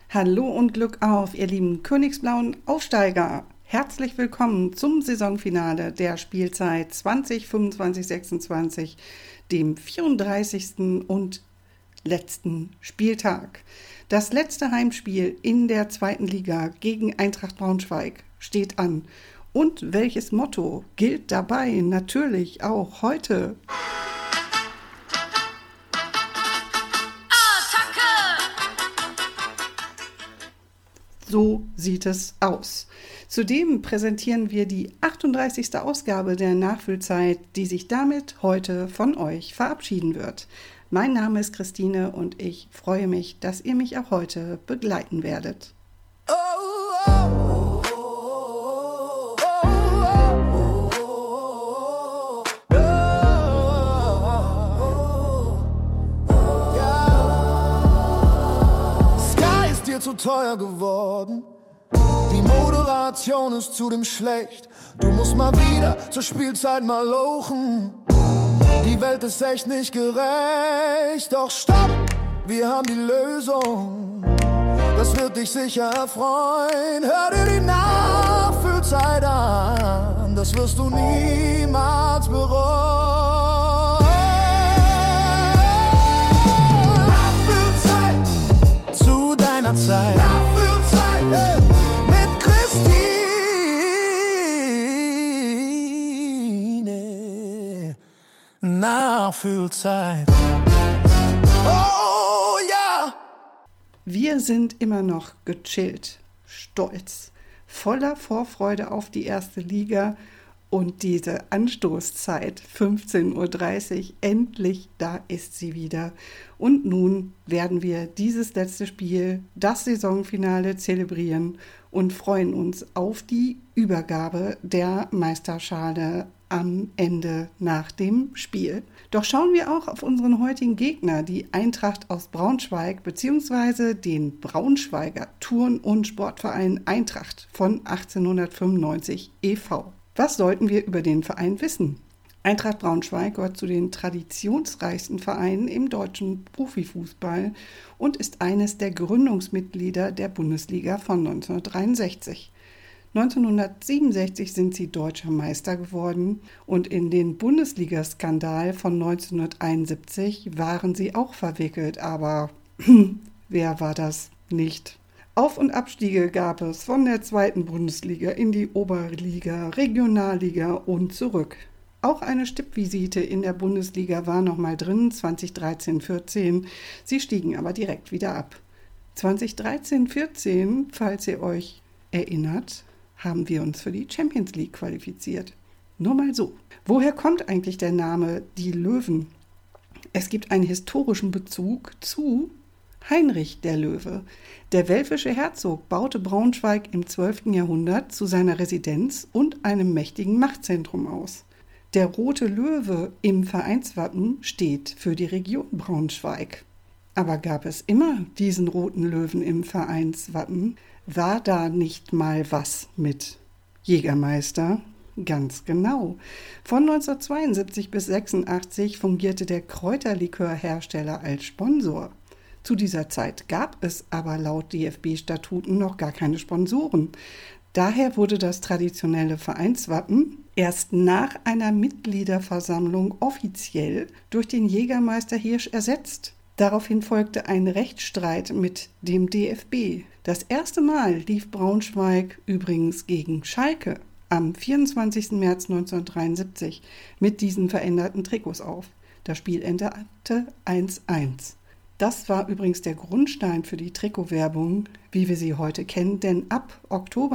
Hallo und Glück auf, ihr lieben königsblauen Aufsteiger. Herzlich willkommen zum Saisonfinale der Spielzeit 2025/26, dem 34. und letzten Spieltag. Das letzte Heimspiel in der zweiten Liga gegen Eintracht Braunschweig steht an. Und welches Motto gilt dabei natürlich auch heute? So sieht es aus. Zudem präsentieren wir die 38. Ausgabe der Nachfüllzeit, die sich damit heute von euch verabschieden wird. Mein Name ist Christine und ich freue mich, dass ihr mich auch heute begleiten werdet. Zu teuer geworden. Die Moderation ist zudem schlecht. Du musst mal wieder zur Spielzeit mal lochen. Die Welt ist echt nicht gerecht. Doch stopp, wir haben die Lösung. Das wird dich sicher erfreuen. Hör dir die Nachfüllzeit an. Das wirst du niemals bereuen. Nachfüllzeit zu deiner Zeit. Nachfüllzeit mit Christine. Nachfüllzeit. Oh ja! Wir sind immer noch gechillt, stolz, voller Vorfreude auf die erste Liga und diese Anstoßzeit 15:30 Uhr, endlich, da ist sie wieder. Und nun werden wir dieses letzte Spiel, das Saisonfinale, zelebrieren und freuen uns auf die Übergabe der Meisterschale am Ende nach dem Spiel. Doch schauen wir auch auf unseren heutigen Gegner, die Eintracht aus Braunschweig bzw. den Braunschweiger Turn- und Sportverein Eintracht von 1895 e.V. Was sollten wir über den Verein wissen? Eintracht Braunschweig gehört zu den traditionsreichsten Vereinen im deutschen Profifußball und ist eines der Gründungsmitglieder der Bundesliga von 1963. 1967 sind sie deutscher Meister geworden und in den Bundesliga-Skandal von 1971 waren sie auch verwickelt, aber wer war das nicht? Auf- und Abstiege gab es von der zweiten Bundesliga in die Oberliga, Regionalliga und zurück. Auch eine Stippvisite in der Bundesliga war nochmal drin, 2013/14. Sie stiegen aber direkt wieder ab. 2013/14, falls ihr euch erinnert, haben wir uns für die Champions League qualifiziert. Nur mal so. Woher kommt eigentlich der Name Die Löwen? Es gibt einen historischen Bezug zu Heinrich der Löwe. Der welfische Herzog baute Braunschweig im 12. Jahrhundert zu seiner Residenz und einem mächtigen Machtzentrum aus. Der rote Löwe im Vereinswappen steht für die Region Braunschweig. Aber gab es immer diesen roten Löwen im Vereinswappen? War da nicht mal was mit Jägermeister? Ganz genau. Von 1972 bis 1986 fungierte der Kräuterlikörhersteller als Sponsor. Zu dieser Zeit gab es aber laut DFB-Statuten noch gar keine Sponsoren. Daher wurde das traditionelle Vereinswappen erst nach einer Mitgliederversammlung offiziell durch den Jägermeister Hirsch ersetzt. Daraufhin folgte ein Rechtsstreit mit dem DFB. Das erste Mal lief Braunschweig übrigens gegen Schalke am 24. März 1973 mit diesen veränderten Trikots auf. Das Spiel endete 1:1. Das war übrigens der Grundstein für die Trikotwerbung, wie wir sie heute kennen, denn ab Oktober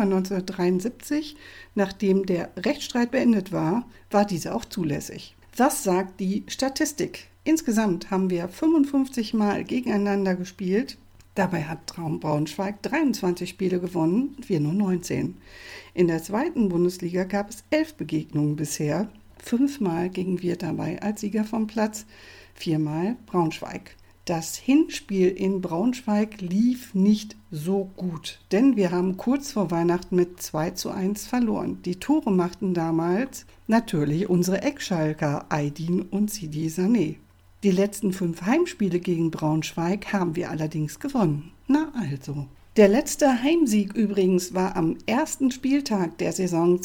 1973, nachdem der Rechtsstreit beendet war, war diese auch zulässig. Was sagt die Statistik? Insgesamt haben wir 55 Mal gegeneinander gespielt. Dabei hat Braunschweig 23 Spiele gewonnen, wir nur 19. In der zweiten Bundesliga gab es 11 Begegnungen bisher. 5 Mal gingen wir dabei als Sieger vom Platz, 4 Mal Braunschweig. Das Hinspiel in Braunschweig lief nicht so gut, denn wir haben kurz vor Weihnachten mit 2:1 verloren. Die Tore machten damals natürlich unsere Eckschalker Aydin und Sidi Sané. Die letzten 5 Heimspiele gegen Braunschweig haben wir allerdings gewonnen. Na also. Der letzte Heimsieg übrigens war am ersten Spieltag der Saison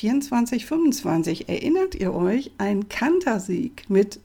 2024/25. Erinnert ihr euch? Ein Kantersieg mit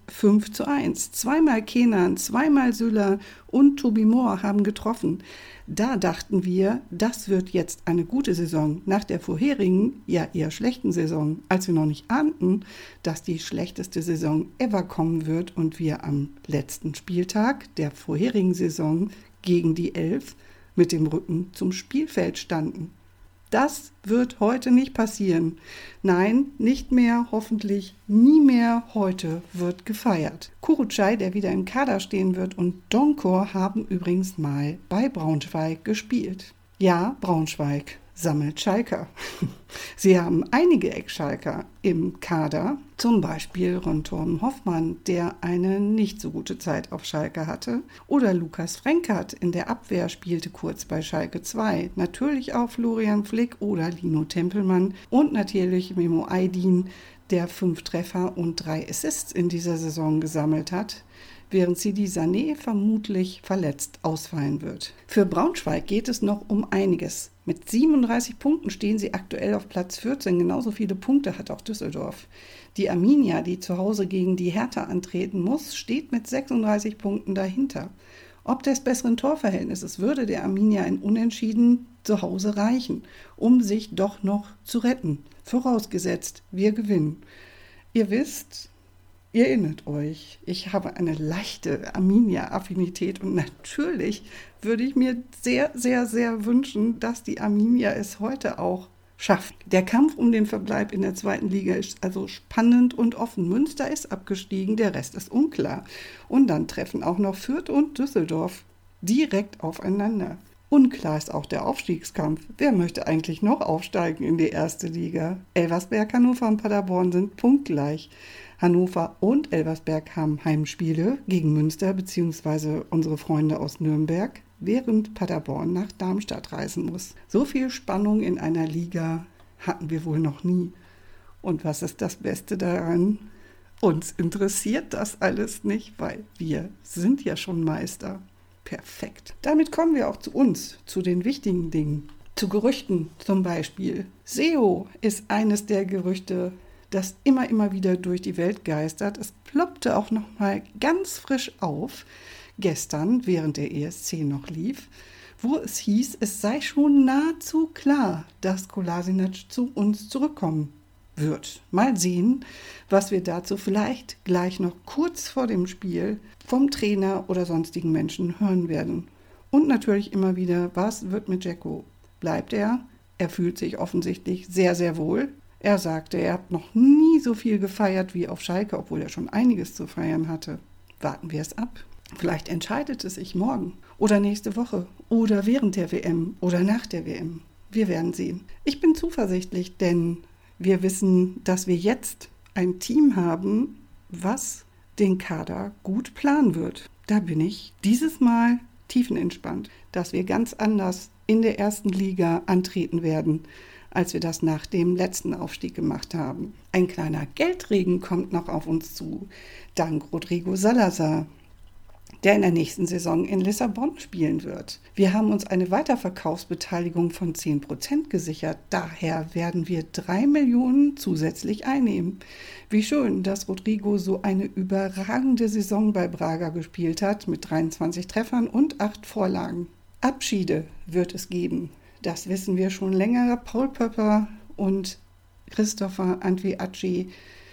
5:1. Zweimal Kenan, zweimal Süle und Toby Moore haben getroffen. Da dachten wir, das wird jetzt eine gute Saison nach der vorherigen, ja eher schlechten Saison, als wir noch nicht ahnten, dass die schlechteste Saison ever kommen wird und wir am letzten Spieltag der vorherigen Saison gegen die 11 mit dem Rücken zum Spielfeld standen. Das wird heute nicht passieren. Nein, nicht mehr, hoffentlich nie mehr. Heute wird gefeiert. Kurucay, der wieder im Kader stehen wird, und Donkor haben übrigens mal bei Braunschweig gespielt. Ja, Braunschweig sammelt Schalker. Sie haben einige Ex-Schalker im Kader, zum Beispiel Ron-Torben Hoffmann, der eine nicht so gute Zeit auf Schalke hatte, oder Lukas Frenkert in der Abwehr spielte kurz bei Schalke 2, natürlich auch Florian Flick oder Lino Tempelmann und natürlich Memo Aydin, der 5 Treffer und 3 Assists in dieser Saison gesammelt hat, während Sidi Sané vermutlich verletzt ausfallen wird. Für Braunschweig geht es noch um einiges. Mit 37 Punkten stehen sie aktuell auf Platz 14. Genauso viele Punkte hat auch Düsseldorf. Die Arminia, die zu Hause gegen die Hertha antreten muss, steht mit 36 Punkten dahinter. Ob des besseren Torverhältnisses würde der Arminia ein Unentschieden zu Hause reichen, um sich doch noch zu retten. Vorausgesetzt, wir gewinnen. Ihr wisst, ihr erinnert euch, ich habe eine leichte Arminia-Affinität und natürlich würde ich mir sehr, sehr, sehr wünschen, dass die Arminia es heute auch schafft. Der Kampf um den Verbleib in der 2. Liga ist also spannend und offen. Münster ist abgestiegen, der Rest ist unklar. Und dann treffen auch noch Fürth und Düsseldorf direkt aufeinander. Unklar ist auch der Aufstiegskampf. Wer möchte eigentlich noch aufsteigen in die 1. Liga? Elversberg, Hannover und Paderborn sind punktgleich. Hannover und Elversberg haben Heimspiele gegen Münster bzw. unsere Freunde aus Nürnberg, während Paderborn nach Darmstadt reisen muss. So viel Spannung in einer Liga hatten wir wohl noch nie. Und was ist das Beste daran? Uns interessiert das alles nicht, weil wir sind ja schon Meister. Perfekt. Damit kommen wir auch zu uns, zu den wichtigen Dingen. Zu Gerüchten zum Beispiel. SEO ist eines der Gerüchte, das immer wieder durch die Welt geistert. Es ploppte auch noch mal ganz frisch auf, gestern, während der ESC noch lief, wo es hieß, es sei schon nahezu klar, dass Kolasinac zu uns zurückkommen wird. Mal sehen, was wir dazu vielleicht gleich noch kurz vor dem Spiel vom Trainer oder sonstigen Menschen hören werden. Und natürlich immer wieder, was wird mit Dzeko? Bleibt er? Er fühlt sich offensichtlich sehr, sehr wohl. Er sagte, er hat noch nie so viel gefeiert wie auf Schalke, obwohl er schon einiges zu feiern hatte. Warten wir es ab. Vielleicht entscheidet es sich morgen oder nächste Woche oder während der WM oder nach der WM. Wir werden sehen. Ich bin zuversichtlich, denn wir wissen, dass wir jetzt ein Team haben, was den Kader gut planen wird. Da bin ich dieses Mal tiefenentspannt, dass wir ganz anders in der 1. Liga antreten werden, als wir das nach dem letzten Aufstieg gemacht haben. Ein kleiner Geldregen kommt noch auf uns zu, dank Rodrigo Salazar, der in der nächsten Saison in Lissabon spielen wird. Wir haben uns eine Weiterverkaufsbeteiligung von 10% gesichert. Daher werden wir 3 Millionen zusätzlich einnehmen. Wie schön, dass Rodrigo so eine überragende Saison bei Braga gespielt hat, mit 23 Treffern und 8 Vorlagen. Abschiede wird es geben. Das wissen wir schon länger. Paul Pöpper und Christopher Antwi-Aci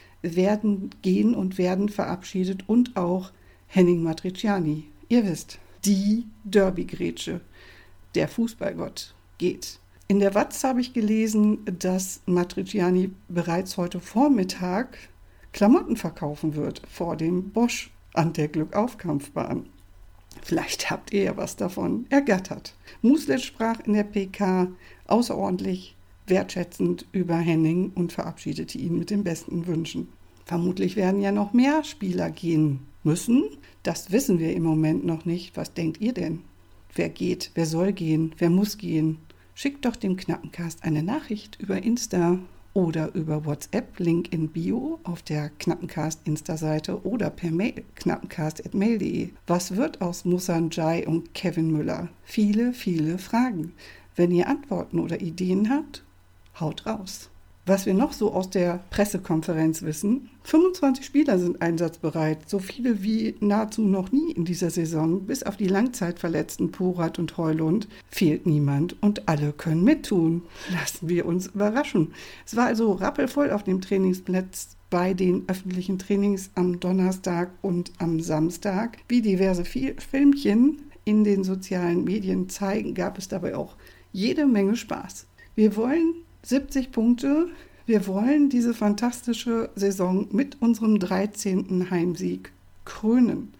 werden gehen und werden verabschiedet und auch Henning Matriciani. Ihr wisst, die Derby-Grätsche, der Fußballgott, geht. In der Watz habe ich gelesen, dass Matriciani bereits heute Vormittag Klamotten verkaufen wird vor dem Bosch an der Glückauf-Kampfbahn. Vielleicht habt ihr ja was davon ergattert. Muslic sprach in der PK außerordentlich wertschätzend über Henning und verabschiedete ihn mit den besten Wünschen. Vermutlich werden ja noch mehr Spieler gehen müssen. Das wissen wir im Moment noch nicht. Was denkt ihr denn? Wer geht? Wer soll gehen? Wer muss gehen? Schickt doch dem Knappencast eine Nachricht über Insta oder über WhatsApp, Link in Bio auf der Knappencast Insta-Seite oder per Mail knappencast@mail.de. Was wird aus Musa Njai und Kevin Müller? Viele, viele Fragen. Wenn ihr Antworten oder Ideen habt, haut raus. Was wir noch so aus der Pressekonferenz wissen: 25 Spieler sind einsatzbereit, so viele wie nahezu noch nie in dieser Saison. Bis auf die Langzeitverletzten Porat und Højlund fehlt niemand und alle können mittun. Lassen wir uns überraschen. Es war also rappelvoll auf dem Trainingsplatz bei den öffentlichen Trainings am Donnerstag und am Samstag. Wie diverse Filmchen in den sozialen Medien zeigen, gab es dabei auch jede Menge Spaß. Wir wollen 70 Punkte. Wir wollen diese fantastische Saison mit unserem 13. Heimsieg krönen.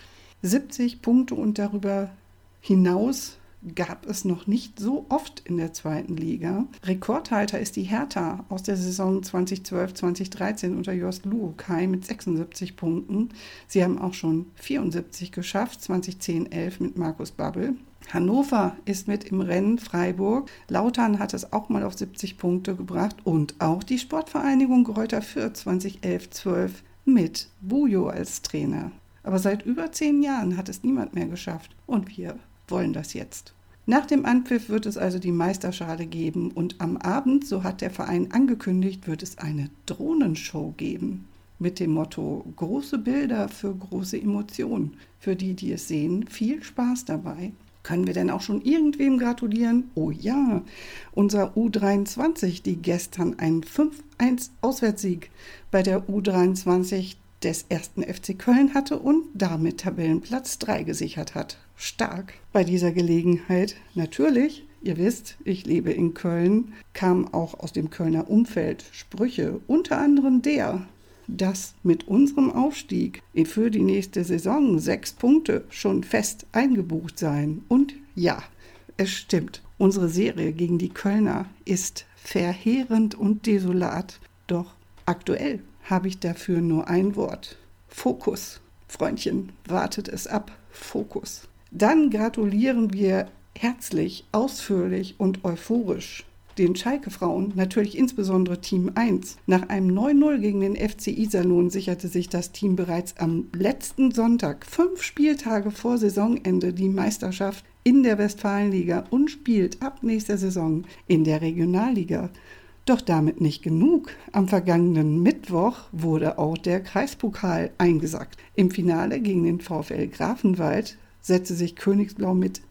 70 Punkte und darüber hinaus gab es noch nicht so oft in der zweiten Liga. Rekordhalter ist die Hertha aus der Saison 2012-2013 unter Jost Luhukay mit 76 Punkten. Sie haben auch schon 74 geschafft, 2010-11 mit Markus Babbel. Hannover ist mit im Rennen, Freiburg. Lautern hat es auch mal auf 70 Punkte gebracht und auch die Sportvereinigung Greuther Fürth 2011-12 mit Bujo als Trainer. Aber seit über 10 Jahren hat es niemand mehr geschafft und wir wollen das jetzt. Nach dem Anpfiff wird es also die Meisterschale geben und am Abend, so hat der Verein angekündigt, wird es eine Drohnenshow geben. Mit dem Motto: große Bilder für große Emotionen. Für die, die es sehen, viel Spaß dabei. Können wir denn auch schon irgendwem gratulieren? Oh ja, unser U23, die gestern einen 5-1 Auswärtssieg bei der U23 des 1. FC Köln hatte und damit Tabellenplatz 3 gesichert hat. Stark. Bei dieser Gelegenheit natürlich, ihr wisst, ich lebe in Köln, kamen auch aus dem Kölner Umfeld Sprüche, unter anderem der: dass mit unserem Aufstieg für die nächste Saison 6 Punkte schon fest eingebucht seien. Und ja, es stimmt, unsere Serie gegen die Kölner ist verheerend und desolat. Doch aktuell habe ich dafür nur ein Wort: Fokus. Freundchen, wartet es ab. Fokus. Dann gratulieren wir herzlich, ausführlich und euphorisch den Schalke-Frauen, natürlich insbesondere Team 1. Nach einem 9-0 gegen den FC Iserlohn sicherte sich das Team bereits am letzten Sonntag, 5 Spieltage vor Saisonende, die Meisterschaft in der Westfalenliga und spielt ab nächster Saison in der Regionalliga. Doch damit nicht genug. Am vergangenen Mittwoch wurde auch der Kreispokal eingesackt. Im Finale gegen den VfL Grafenwald setzte sich Königsblau mit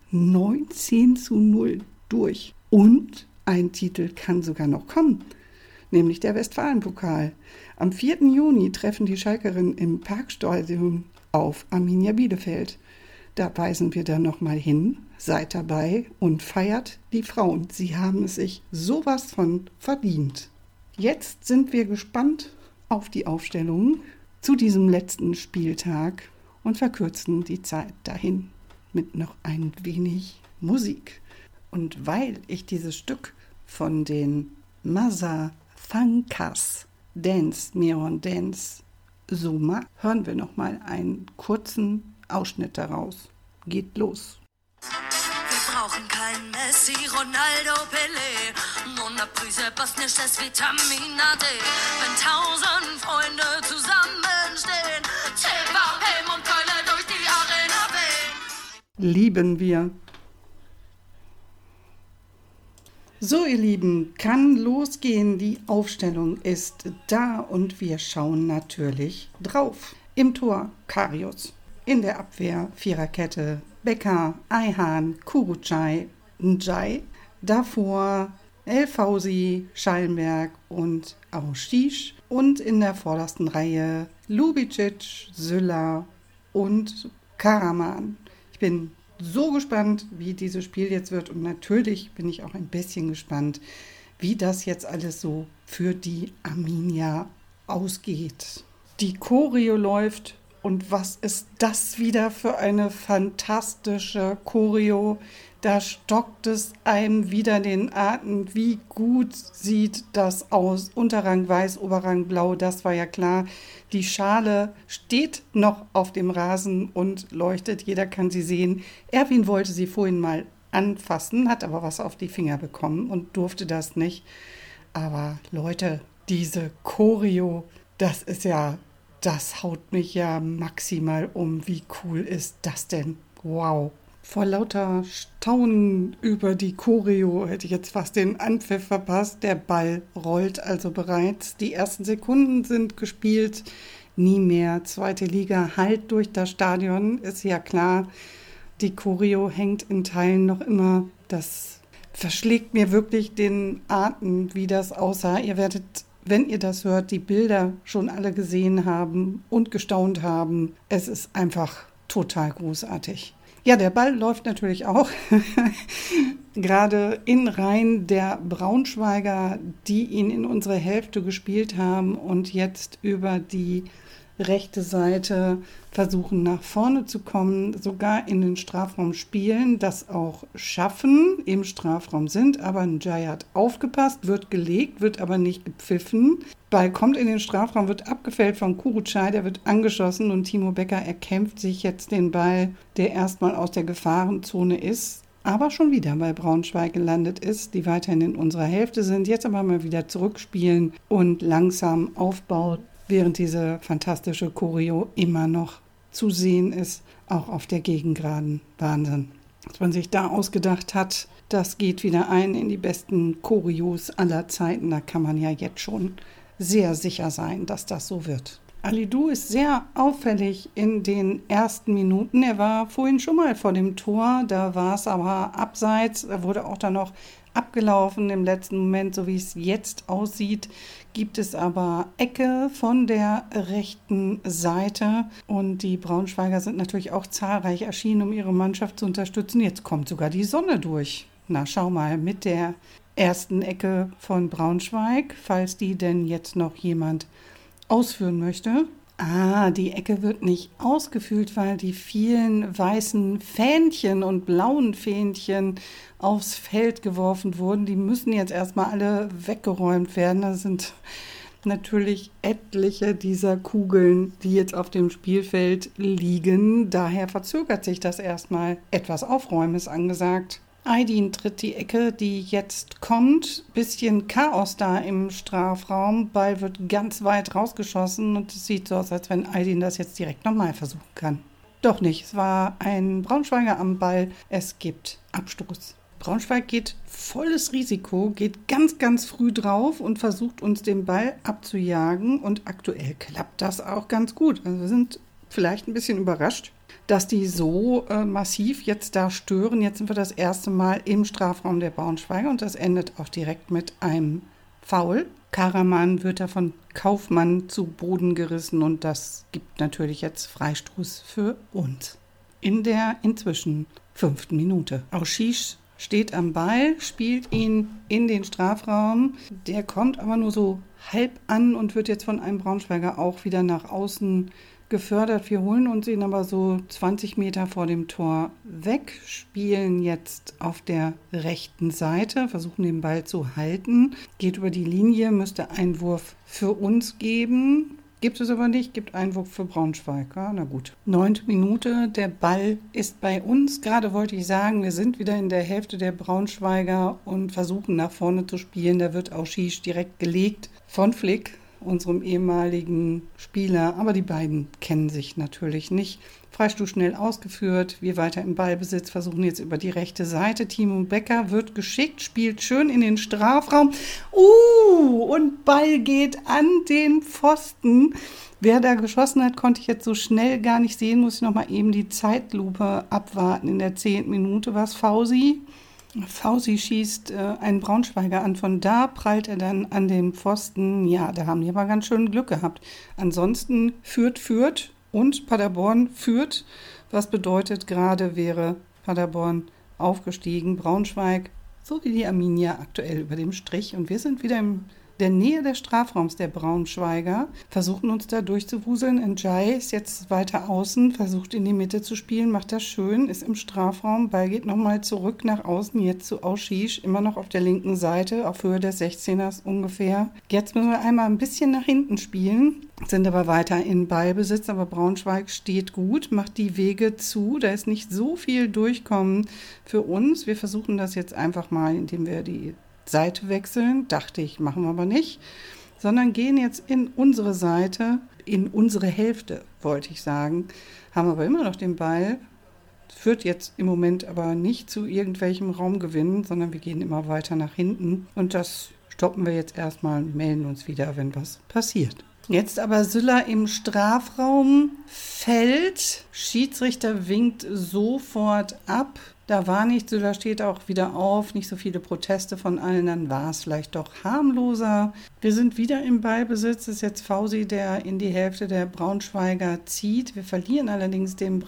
19:0 durch. Und ein Titel kann sogar noch kommen, nämlich der Westfalenpokal. Am 4. Juni treffen die Schalkerinnen im Parkstadion auf Arminia Bielefeld. Da weisen wir dann nochmal hin. Seid dabei und feiert die Frauen. Sie haben es sich sowas von verdient. Jetzt sind wir gespannt auf die Aufstellung zu diesem letzten Spieltag und verkürzen die Zeit dahin mit noch ein wenig Musik. Und weil ich dieses Stück von den Masa Fankas Dance, Miron Dance so mag, hören wir nochmal einen kurzen Ausschnitt daraus. Geht los. Wir brauchen kein Messi, Ronaldo, Pelé und eine Prise bosnisches Vitamin D. Wenn 1000 Freunde zusammenstehen, Zebra, Helm und Keule durch die Arena wehen. Lieben wir. So, ihr Lieben, kann losgehen. Die Aufstellung ist da und wir schauen natürlich drauf. Im Tor Karius, in der Abwehr Viererkette Becker, Ayhan, Kurucay, Njai, davor El Fauzi, Schallenberg und Auschisch und in der vordersten Reihe Lubicic, Süller und Karaman. Ich bin so gespannt, wie dieses Spiel jetzt wird und natürlich bin ich auch ein bisschen gespannt, wie das jetzt alles so für die Arminia ausgeht. Die Choreo läuft und was ist das wieder für eine fantastische Choreo? Da stockt es einem wieder den Atem. Wie gut sieht das aus? Unterrang weiß, Oberrang blau, das war ja klar. Die Schale steht noch auf dem Rasen und leuchtet. Jeder kann sie sehen. Erwin wollte sie vorhin mal anfassen, hat aber was auf die Finger bekommen und durfte das nicht. Aber Leute, diese Choreo, das haut mich ja maximal um. Wie cool ist das denn? Wow. Vor lauter Staunen über die Choreo hätte ich jetzt fast den Anpfiff verpasst. Der Ball rollt also bereits. Die ersten Sekunden sind gespielt. Nie mehr. Zweite Liga hallt durch das Stadion. Ist ja klar, die Choreo hängt in Teilen noch immer. Das verschlägt mir wirklich den Atem, wie das aussah. Ihr werdet, wenn ihr das hört, die Bilder schon alle gesehen haben und gestaunt haben. Es ist einfach total großartig. Ja, der Ball läuft natürlich auch gerade in Reihen der Braunschweiger, die ihn in unsere Hälfte gespielt haben und jetzt über die rechte Seite versuchen nach vorne zu kommen, sogar in den Strafraum spielen, das auch schaffen, im Strafraum sind, aber Njai hat aufgepasst, wird gelegt, wird aber nicht gepfiffen. Ball kommt in den Strafraum, wird abgefällt von Kurucay, der wird angeschossen und Timo Becker erkämpft sich jetzt den Ball, der erstmal aus der Gefahrenzone ist, aber schon wieder bei Braunschweig gelandet ist, die weiterhin in unserer Hälfte sind, jetzt aber mal wieder zurückspielen und langsam aufbaut, während diese fantastische Choreo immer noch zu sehen ist, auch auf der Gegengraden. Wahnsinn. Was man sich da ausgedacht hat, das geht wieder ein in die besten Choreos aller Zeiten. Da kann man ja jetzt schon sehr sicher sein, dass das so wird. Alidou ist sehr auffällig in den ersten Minuten. Er war vorhin schon mal vor dem Tor, da war es aber abseits. Er wurde auch dann noch abgelaufen im letzten Moment, so wie es jetzt aussieht, gibt es aber Ecke von der rechten Seite und die Braunschweiger sind natürlich auch zahlreich erschienen, um ihre Mannschaft zu unterstützen. Jetzt kommt sogar die Sonne durch. Na, schau mal, mit der ersten Ecke von Braunschweig, falls die denn jetzt noch jemand ausführen möchte. Die Ecke wird nicht ausgefüllt, weil die vielen weißen Fähnchen und blauen Fähnchen aufs Feld geworfen wurden. Die müssen jetzt erstmal alle weggeräumt werden. Das sind natürlich etliche dieser Kugeln, die jetzt auf dem Spielfeld liegen. Daher verzögert sich das erstmal. Etwas Aufräumen ist angesagt. Aydin tritt die Ecke, die jetzt kommt. Bisschen Chaos da im Strafraum. Ball wird ganz weit rausgeschossen und es sieht so aus, als wenn Aydin das jetzt direkt nochmal versuchen kann. Doch nicht. Es war ein Braunschweiger am Ball. Es gibt Abstoß. Braunschweig geht volles Risiko, geht ganz, ganz früh drauf und versucht uns den Ball abzujagen. Und aktuell klappt das auch ganz gut. Also wir sind vielleicht ein bisschen überrascht, dass die so massiv jetzt da stören. Jetzt sind wir das erste Mal im Strafraum der Braunschweiger und das endet auch direkt mit einem Foul. Karaman wird da von Kaufmann zu Boden gerissen und das gibt natürlich jetzt Freistoß für uns. In der inzwischen 5. Minute. Auschisch steht am Ball, spielt ihn in den Strafraum. Der kommt aber nur so halb an und wird jetzt von einem Braunschweiger auch wieder nach außen gefördert. Wir holen uns ihn aber so 20 Meter vor dem Tor weg, spielen jetzt auf der rechten Seite, versuchen den Ball zu halten, geht über die Linie, müsste Einwurf für uns geben. Gibt es aber nicht, gibt Einwurf für Braunschweig. Ja, na gut. 9. Minute, der Ball ist bei uns. Gerade wollte ich sagen, wir sind wieder in der Hälfte der Braunschweiger und versuchen nach vorne zu spielen. Da wird Auschisch direkt gelegt von Flick, unserem ehemaligen Spieler, aber die beiden kennen sich natürlich nicht. Freistoß schnell ausgeführt, wir weiter im Ballbesitz, versuchen jetzt über die rechte Seite. Timo Becker wird geschickt, spielt schön in den Strafraum. Und Ball geht an den Pfosten. Wer da geschossen hat, konnte ich jetzt so schnell gar nicht sehen, muss ich nochmal eben die Zeitlupe abwarten. In der 10. Minute war es Fausi. Fausi schießt einen Braunschweiger an. Von da prallt er dann an den Pfosten. Ja, da haben die aber ganz schön Glück gehabt. Ansonsten führt und Paderborn führt. Was bedeutet, gerade wäre Paderborn aufgestiegen. Braunschweig, so wie die Arminia, aktuell über dem Strich. Und wir sind wieder in der Nähe des Strafraums der Braunschweiger, versuchen uns da durchzuwuseln. Njai ist jetzt weiter außen, versucht in die Mitte zu spielen, macht das schön, ist im Strafraum, Ball geht nochmal zurück nach außen, jetzt zu Auschisch, immer noch auf der linken Seite, auf Höhe des 16ers ungefähr. Jetzt müssen wir einmal ein bisschen nach hinten spielen, sind aber weiter in Ballbesitz, aber Braunschweig steht gut, macht die Wege zu, da ist nicht so viel Durchkommen für uns. Wir versuchen das jetzt einfach mal, indem wir die Seite wechseln. Dachte ich, machen wir aber nicht. Sondern gehen jetzt in unsere Seite, in unsere Hälfte, wollte ich sagen. Haben aber immer noch den Ball. Führt jetzt im Moment aber nicht zu irgendwelchem Raumgewinn, sondern wir gehen immer weiter nach hinten. Und das stoppen wir jetzt erstmal und melden uns wieder, wenn was passiert. Jetzt aber Sylla im Strafraum fällt. Schiedsrichter winkt sofort ab. Da war nichts, Sylla steht auch wieder auf. Nicht so viele Proteste von allen, dann war es vielleicht doch harmloser. Wir sind wieder im Ballbesitz. Es ist jetzt Fausi, der in die Hälfte der Braunschweiger zieht. Wir verlieren allerdings den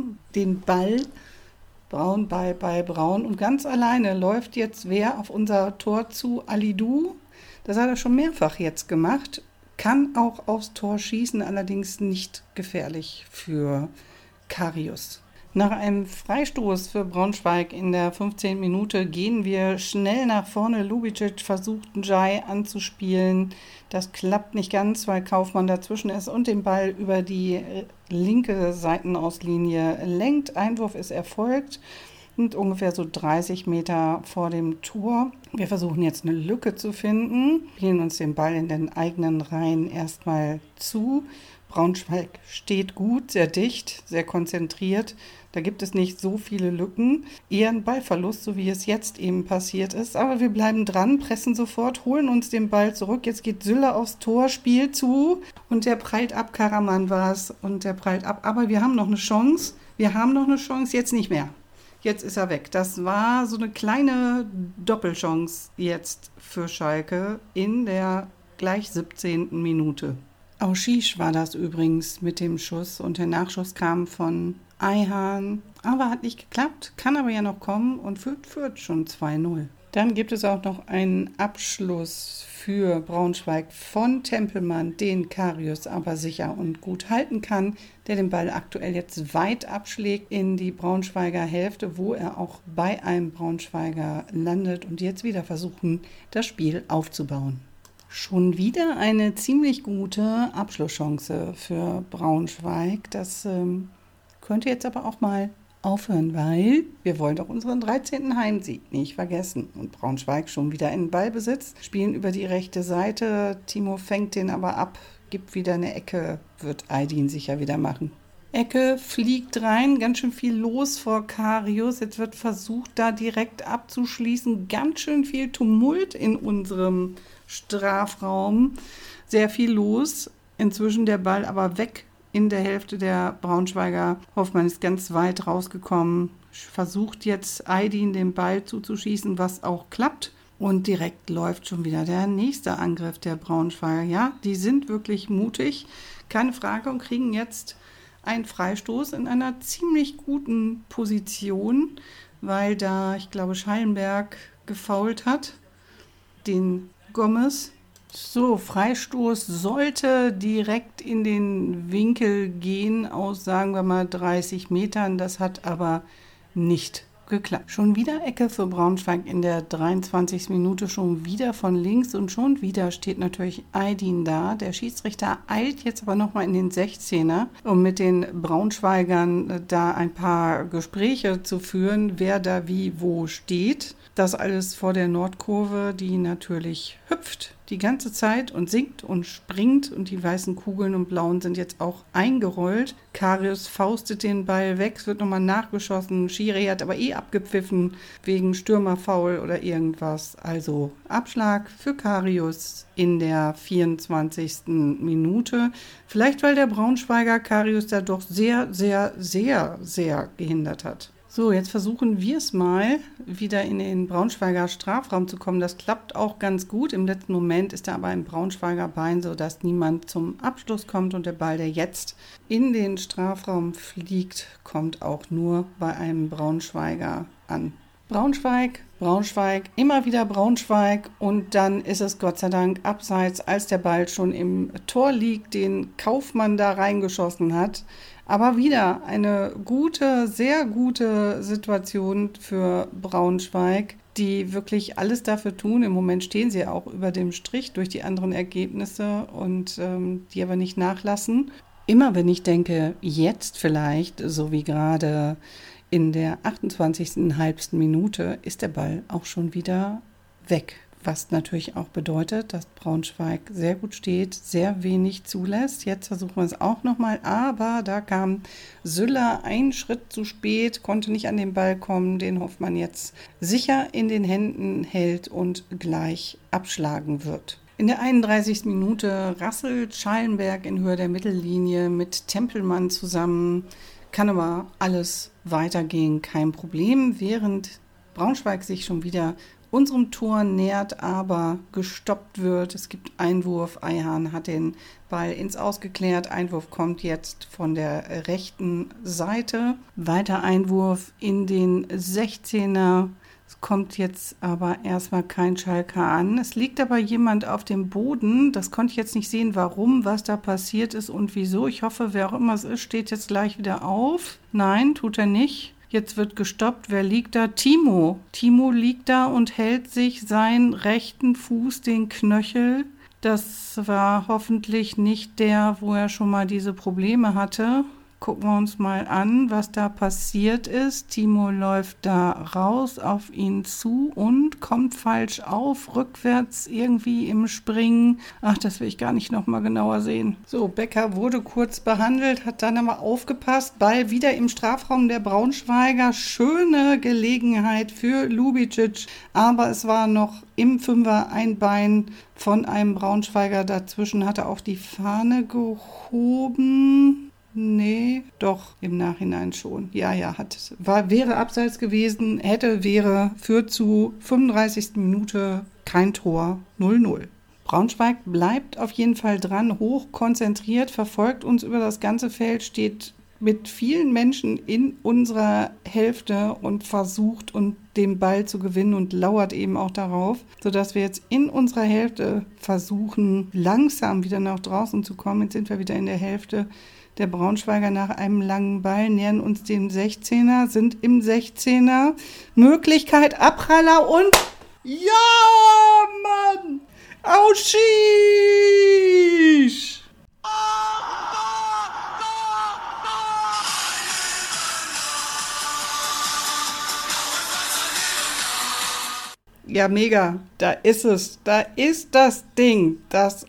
Ball. Braun bei Braun. Und ganz alleine läuft jetzt wer auf unser Tor zu? Alidou. Das hat er schon mehrfach jetzt gemacht. Kann auch aufs Tor schießen, allerdings nicht gefährlich für Karius. Nach einem Freistoß für Braunschweig in der 15. Minute gehen wir schnell nach vorne. Lubicic versucht, Njai anzuspielen. Das klappt nicht ganz, weil Kaufmann dazwischen ist und den Ball über die linke Seitenauslinie lenkt. Einwurf ist erfolgt und ungefähr so 30 Meter vor dem Tor. Wir versuchen jetzt eine Lücke zu finden, spielen uns den Ball in den eigenen Reihen erstmal zu. Braunschweig steht gut, sehr dicht, sehr konzentriert. Da gibt es nicht so viele Lücken. Eher ein Ballverlust, so wie es jetzt eben passiert ist. Aber wir bleiben dran, pressen sofort, holen uns den Ball zurück. Jetzt geht Sylla aufs Tor, Spiel zu. Und der prallt ab, Karaman war es. Und der prallt ab. Aber wir haben noch eine Chance. Jetzt nicht mehr. Jetzt ist er weg. Das war so eine kleine Doppelchance jetzt für Schalke in der gleich 17. Minute. Auschisch war das übrigens mit dem Schuss und der Nachschuss kam von Ayhan, aber hat nicht geklappt, kann aber ja noch kommen und führt schon 2-0. Dann gibt es auch noch einen Abschluss für Braunschweig von Tempelmann, den Karius aber sicher und gut halten kann, der den Ball aktuell jetzt weit abschlägt in die Braunschweiger Hälfte, wo er auch bei einem Braunschweiger landet und jetzt wieder versuchen, das Spiel aufzubauen. Schon wieder eine ziemlich gute Abschlusschance für Braunschweig. Das könnte jetzt aber auch mal aufhören, weil wir wollen doch unseren 13. Heimsieg nicht vergessen. Und Braunschweig schon wieder in Ballbesitz, spielen über die rechte Seite. Timo fängt den aber ab, gibt wieder eine Ecke, wird Aydin sicher wieder machen. Ecke fliegt rein, ganz schön viel los vor Karius. Jetzt wird versucht, da direkt abzuschließen. Ganz schön viel Tumult in unserem Strafraum. Sehr viel los. Inzwischen der Ball aber weg in der Hälfte der Braunschweiger. Hoffmann ist ganz weit rausgekommen. Versucht jetzt Aydin den Ball zuzuschießen, was auch klappt. Und direkt läuft schon wieder der nächste Angriff der Braunschweiger. Ja, die sind wirklich mutig. Keine Frage und kriegen jetzt einen Freistoß in einer ziemlich guten Position, weil da, ich glaube, Schallenberg gefoult hat, den Gomez. So, Freistoß sollte direkt in den Winkel gehen aus, sagen wir mal, 30 Metern. Das hat aber nicht geklappt. Schon wieder Ecke für Braunschweig in der 23. Minute, schon wieder von links und schon wieder steht natürlich Aydin da. Der Schiedsrichter eilt jetzt aber nochmal in den 16er, um mit den Braunschweigern da ein paar Gespräche zu führen, wer da wie wo steht. Das alles vor der Nordkurve, die natürlich hüpft die ganze Zeit und singt und springt und die weißen Kugeln und blauen sind jetzt auch eingerollt. Karius faustet den Ball weg, es wird nochmal nachgeschossen. Schiri hat aber abgepfiffen wegen Stürmerfoul oder irgendwas. Also Abschlag für Karius in der 24. Minute. Vielleicht, weil der Braunschweiger Karius da doch sehr, sehr, sehr, sehr gehindert hat. So, jetzt versuchen wir es mal, wieder in den Braunschweiger Strafraum zu kommen. Das klappt auch ganz gut. Im letzten Moment ist da aber ein Braunschweiger Bein, sodass niemand zum Abschluss kommt. Und der Ball, der jetzt in den Strafraum fliegt, kommt auch nur bei einem Braunschweiger an. Braunschweig, immer wieder Braunschweig. Und dann ist es Gott sei Dank abseits, als der Ball schon im Tor liegt, den Kaufmann da reingeschossen hat. Aber wieder eine gute, sehr gute Situation für Braunschweig, die wirklich alles dafür tun. Im Moment stehen sie auch über dem Strich durch die anderen Ergebnisse und die aber nicht nachlassen. Immer wenn ich denke, jetzt vielleicht, so wie gerade in der 28. halbsten Minute, ist der Ball auch schon wieder weg. Was natürlich auch bedeutet, dass Braunschweig sehr gut steht, sehr wenig zulässt. Jetzt versuchen wir es auch nochmal, aber da kam Süller einen Schritt zu spät, konnte nicht an den Ball kommen, den Hoffmann jetzt sicher in den Händen hält und gleich abschlagen wird. In der 31. Minute rasselt Schallenberg in Höhe der Mittellinie mit Tempelmann zusammen, kann aber alles weitergehen, kein Problem, während Braunschweig sich schon wieder unserem Tor nähert, aber gestoppt wird. Es gibt Einwurf. Ayhan hat den Ball ins Aus geklärt. Einwurf kommt jetzt von der rechten Seite. Weiter Einwurf in den 16er. Es kommt jetzt aber erstmal kein Schalker an. Es liegt aber jemand auf dem Boden. Das konnte ich jetzt nicht sehen, warum, was da passiert ist und wieso. Ich hoffe, wer auch immer es ist, steht jetzt gleich wieder auf. Nein, tut er nicht. Jetzt wird gestoppt. Wer liegt da? Timo. Timo liegt da und hält sich seinen rechten Fuß, den Knöchel. Das war hoffentlich nicht der, wo er schon mal diese Probleme hatte. Gucken wir uns mal an, was da passiert ist. Timo läuft da raus auf ihn zu und kommt falsch auf, rückwärts irgendwie im Springen. Ach, das will ich gar nicht nochmal genauer sehen. So, Becker wurde kurz behandelt, hat dann aber aufgepasst. Ball wieder im Strafraum der Braunschweiger. Schöne Gelegenheit für Lubicic, aber es war noch im Fünfer ein Bein von einem Braunschweiger. Dazwischen hat er auch die Fahne gehoben. Nee, doch, im Nachhinein schon. Ja, wäre abseits gewesen, führt zu 35. Minute kein Tor, 0-0. Braunschweig bleibt auf jeden Fall dran, hoch konzentriert, verfolgt uns über das ganze Feld, steht mit vielen Menschen in unserer Hälfte und versucht, den Ball zu gewinnen und lauert eben auch darauf, sodass wir jetzt in unserer Hälfte versuchen, langsam wieder nach draußen zu kommen. Jetzt sind wir wieder in der Hälfte der Braunschweiger nach einem langen Ball, nähern uns dem 16er, sind im 16er. Möglichkeit, Abpraller und ja, Mann! Ausschisch! Ja, mega. Da ist es. Da ist das Ding. Das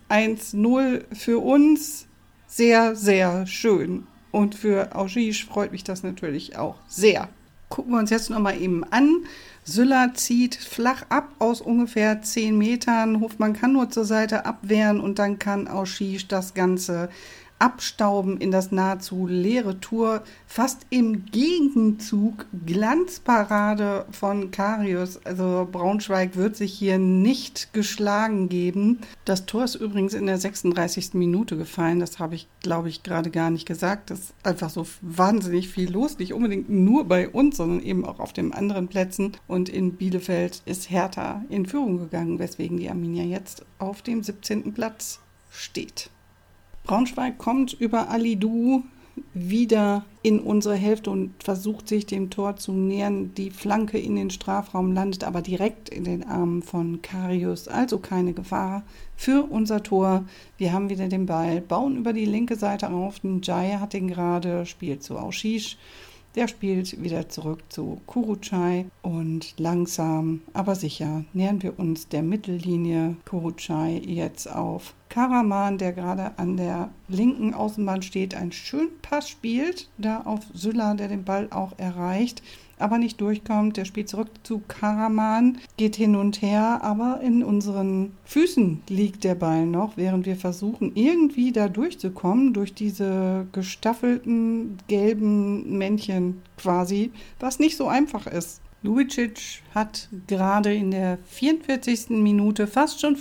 1-0 für uns. Sehr, sehr schön. Und für Ausschisch freut mich das natürlich auch sehr. Gucken wir uns jetzt nochmal eben an. Süller zieht flach ab aus ungefähr 10 Metern. Hofmann kann nur zur Seite abwehren und dann kann Ausschisch das Ganze abstauben in das nahezu leere Tor. Fast im Gegenzug Glanzparade von Karius. Also Braunschweig wird sich hier nicht geschlagen geben. Das Tor ist übrigens in der 36. Minute gefallen. Das habe ich, glaube ich, gerade gar nicht gesagt. Das ist einfach so wahnsinnig viel los. Nicht unbedingt nur bei uns, sondern eben auch auf den anderen Plätzen. Und in Bielefeld ist Hertha in Führung gegangen, weswegen die Arminia jetzt auf dem 17. Platz steht. Braunschweig kommt über Alidou wieder in unsere Hälfte und versucht sich dem Tor zu nähern. Die Flanke in den Strafraum landet aber direkt in den Armen von Karius. Also keine Gefahr für unser Tor. Wir haben wieder den Ball, bauen über die linke Seite auf. Njai hat den gerade, spielt zu Ausschisch. Der spielt wieder zurück zu Kurucay und langsam, aber sicher nähern wir uns der Mittellinie. Kurucay jetzt auf Karaman, der gerade an der linken Außenbahn steht, einen schönen Pass spielt, da auf Süller, der den Ball auch erreicht, aber nicht durchkommt. Der spielt zurück zu Karaman, geht hin und her, aber in unseren Füßen liegt der Ball noch, während wir versuchen, irgendwie da durchzukommen, durch diese gestaffelten gelben Männchen quasi, was nicht so einfach ist. Lubicic hat gerade in der 44. Minute, fast schon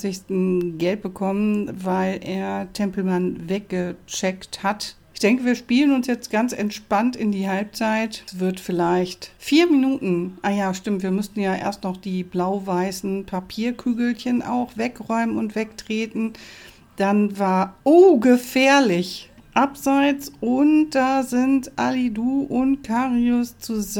45. Gelb bekommen, weil er Tempelmann weggecheckt hat. Ich denke, wir spielen uns jetzt ganz entspannt in die Halbzeit. Es wird vielleicht 4 Minuten. Ah ja, stimmt, wir müssten ja erst noch die blau-weißen Papierkügelchen auch wegräumen und wegtreten. Dann war, gefährlich. Abseits und da sind Alidou und Karius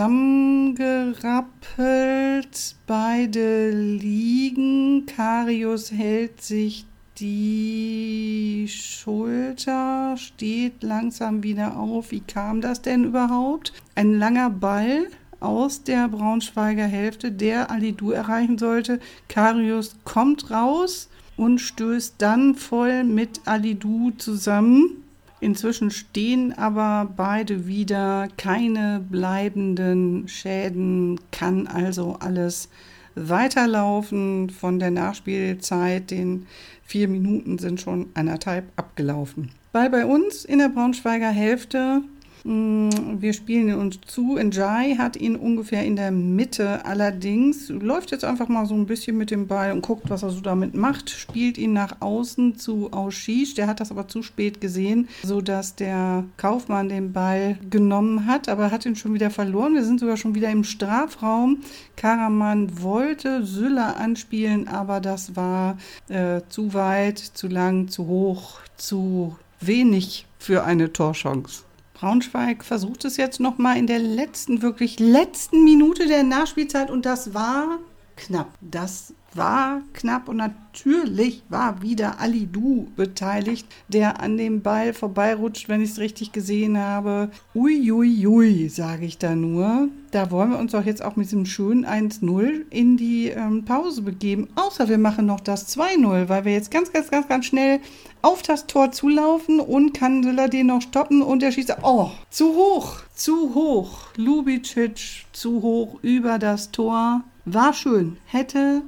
zusammengerappelt. Beide liegen. Karius hält sich die Schulter, steht langsam wieder auf. Wie kam das denn überhaupt? Ein langer Ball aus der Braunschweiger Hälfte, der Alidou erreichen sollte. Karius kommt raus und stößt dann voll mit Alidou zusammen. Inzwischen stehen aber beide wieder, keine bleibenden Schäden, kann also alles weiterlaufen. Von der Nachspielzeit, den 4 Minuten sind schon 1,5 abgelaufen. Ball bei uns in der Braunschweiger Hälfte. Wir spielen ihn uns zu. Njai hat ihn ungefähr in der Mitte, allerdings läuft jetzt einfach mal so ein bisschen mit dem Ball und guckt, was er so damit macht. Spielt ihn nach außen zu Auschisch. Der hat das aber zu spät gesehen, sodass der Kaufmann den Ball genommen hat, aber hat ihn schon wieder verloren. Wir sind sogar schon wieder im Strafraum. Karaman wollte Süller anspielen, aber das war zu weit, zu lang, zu hoch, zu wenig für eine Torchance. Braunschweig versucht es jetzt nochmal in der wirklich letzten Minute der Nachspielzeit und das war knapp. Das war knapp und natürlich war wieder Alidou beteiligt, der an dem Ball vorbeirutscht, wenn ich es richtig gesehen habe. Uiuiui, sage ich da nur. Da wollen wir uns doch jetzt auch mit diesem schönen 1-0 in die Pause begeben. Außer wir machen noch das 2-0, weil wir jetzt ganz schnell auf das Tor zulaufen und kann Süller den noch stoppen und der schießt. Oh, zu hoch. Lubicic zu hoch über das Tor. War schön. Hätte.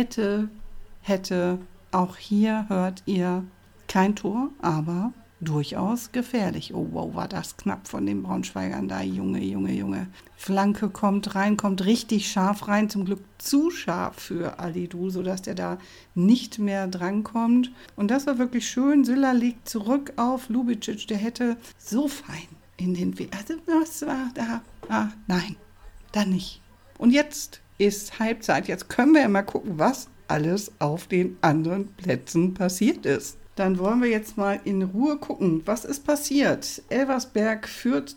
Auch hier hört ihr kein Tor, aber durchaus gefährlich. Oh, wow, war das knapp von den Braunschweigern da. Junge. Flanke kommt rein, kommt richtig scharf rein. Zum Glück zu scharf für Alidou, sodass der da nicht mehr drankommt. Und das war wirklich schön. Süller legt zurück auf Lubicic. Der hätte so fein in den Weg. Also, was war da? Nein, dann nicht. Und jetzt ist Halbzeit. Jetzt können wir ja mal gucken, was alles auf den anderen Plätzen passiert ist. Dann wollen wir jetzt mal in Ruhe gucken, was ist passiert. Elversberg führt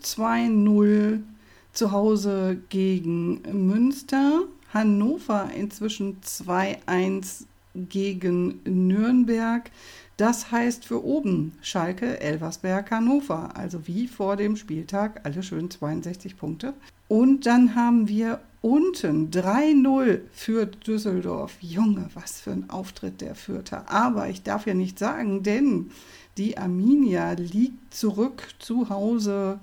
2-0 zu Hause gegen Münster. Hannover inzwischen 2-1 gegen Nürnberg. Das heißt für oben Schalke, Elversberg, Hannover. Also wie vor dem Spieltag, alle schön 62 Punkte. Und dann haben wir unten 3-0 für Düsseldorf. Junge, was für ein Auftritt der Fürther. Aber ich darf ja nicht sagen, denn die Arminia liegt zurück zu Hause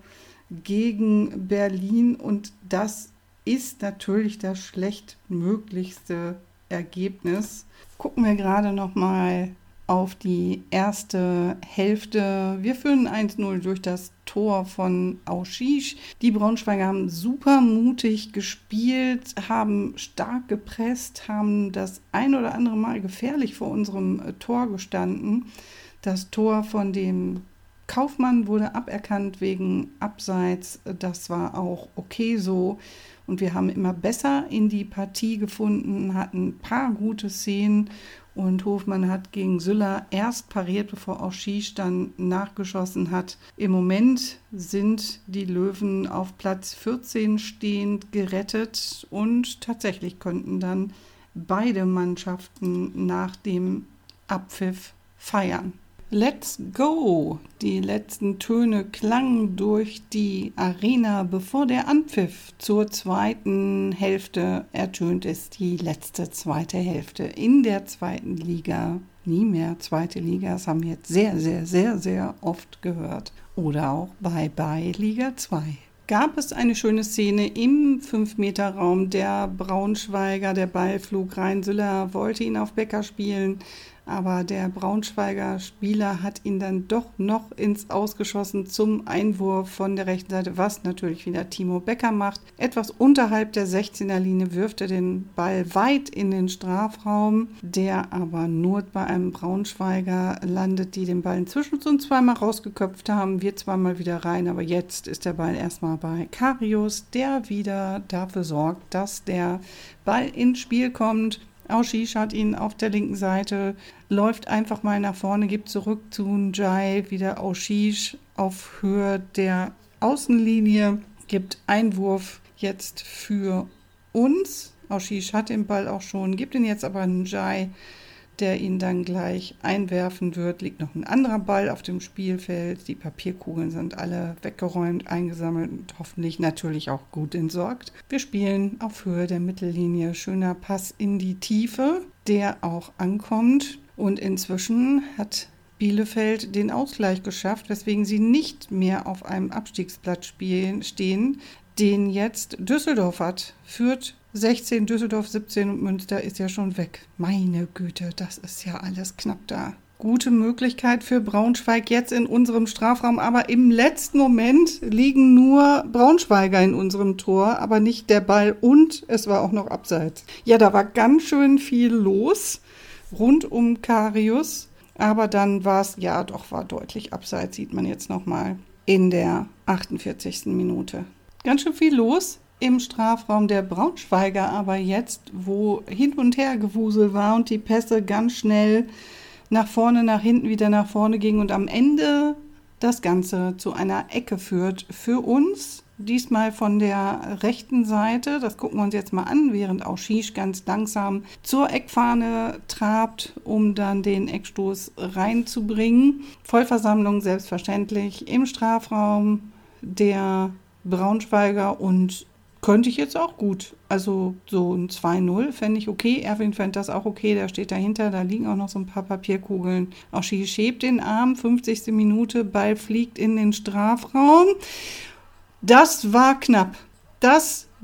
gegen Berlin und das ist natürlich das schlechtmöglichste Ergebnis. Gucken wir gerade noch mal auf die erste Hälfte. Wir führen 1-0 durch das Tor von Auschisch. Die Braunschweiger haben super mutig gespielt, haben stark gepresst, haben das ein oder andere Mal gefährlich vor unserem Tor gestanden. Das Tor von dem Kaufmann wurde aberkannt wegen Abseits. Das war auch okay so. Und wir haben immer besser in die Partie gefunden, hatten ein paar gute Szenen. Und Hofmann hat gegen Süller erst pariert, bevor Auschisch dann nachgeschossen hat. Im Moment sind die Löwen auf Platz 14 stehend gerettet und tatsächlich könnten dann beide Mannschaften nach dem Abpfiff feiern. Let's go! Die letzten Töne klangen durch die Arena, bevor der Anpfiff zur zweiten Hälfte ertönt ist. Die letzte zweite Hälfte in der zweiten Liga. Nie mehr zweite Liga, das haben wir jetzt sehr oft gehört. Oder auch bei Liga 2. Gab es eine schöne Szene im 5-Meter-Raum der Braunschweiger. Der Ball flog rein, Süller wollte ihn auf Becker spielen. Aber der Braunschweiger Spieler hat ihn dann doch noch ins Ausgeschossen zum Einwurf von der rechten Seite, was natürlich wieder Timo Becker macht. Etwas unterhalb der 16er-Linie wirft er den Ball weit in den Strafraum, der aber nur bei einem Braunschweiger landet, die den Ball inzwischen so zweimal rausgeköpft haben, wir zweimal wieder rein, aber jetzt ist der Ball erstmal bei Karius, der wieder dafür sorgt, dass der Ball ins Spiel kommt. Auschisch hat ihn auf der linken Seite, läuft einfach mal nach vorne, gibt zurück zu Njai, wieder Auschisch auf Höhe der Außenlinie, gibt Einwurf jetzt für uns. Auschisch hat den Ball auch schon, gibt ihn jetzt aber Njai, der ihn dann gleich einwerfen wird, liegt noch ein anderer Ball auf dem Spielfeld. Die Papierkugeln sind alle weggeräumt, eingesammelt und hoffentlich natürlich auch gut entsorgt. Wir spielen auf Höhe der Mittellinie. Schöner Pass in die Tiefe, der auch ankommt. Und inzwischen hat Bielefeld den Ausgleich geschafft, weswegen sie nicht mehr auf einem Abstiegsplatz stehen, den jetzt Düsseldorf hat. Führt 16, Düsseldorf 17 und Münster ist ja schon weg. Meine Güte, das ist ja alles knapp da. Gute Möglichkeit für Braunschweig jetzt in unserem Strafraum, aber im letzten Moment liegen nur Braunschweiger in unserem Tor, aber nicht der Ball und es war auch noch abseits. Ja, da war ganz schön viel los rund um Karius, aber dann war es, war deutlich abseits, sieht man jetzt nochmal in der 48. Minute. Ganz schön viel los im Strafraum der Braunschweiger, aber jetzt, wo hin und her Gewusel war und die Pässe ganz schnell nach vorne, nach hinten, wieder nach vorne gingen und am Ende das Ganze zu einer Ecke führt für uns, diesmal von der rechten Seite. Das gucken wir uns jetzt mal an, während auch Schisch ganz langsam zur Eckfahne trabt, um dann den Eckstoß reinzubringen. Vollversammlung selbstverständlich im Strafraum der Braunschweiger und könnte ich jetzt auch gut. Also so ein 2-0 fände ich okay. Erwin fände das auch okay. Der steht dahinter. Da liegen auch noch so ein paar Papierkugeln. Auch Schisch hebt den Arm. 50. Minute. Ball fliegt in den Strafraum. Das war knapp. Da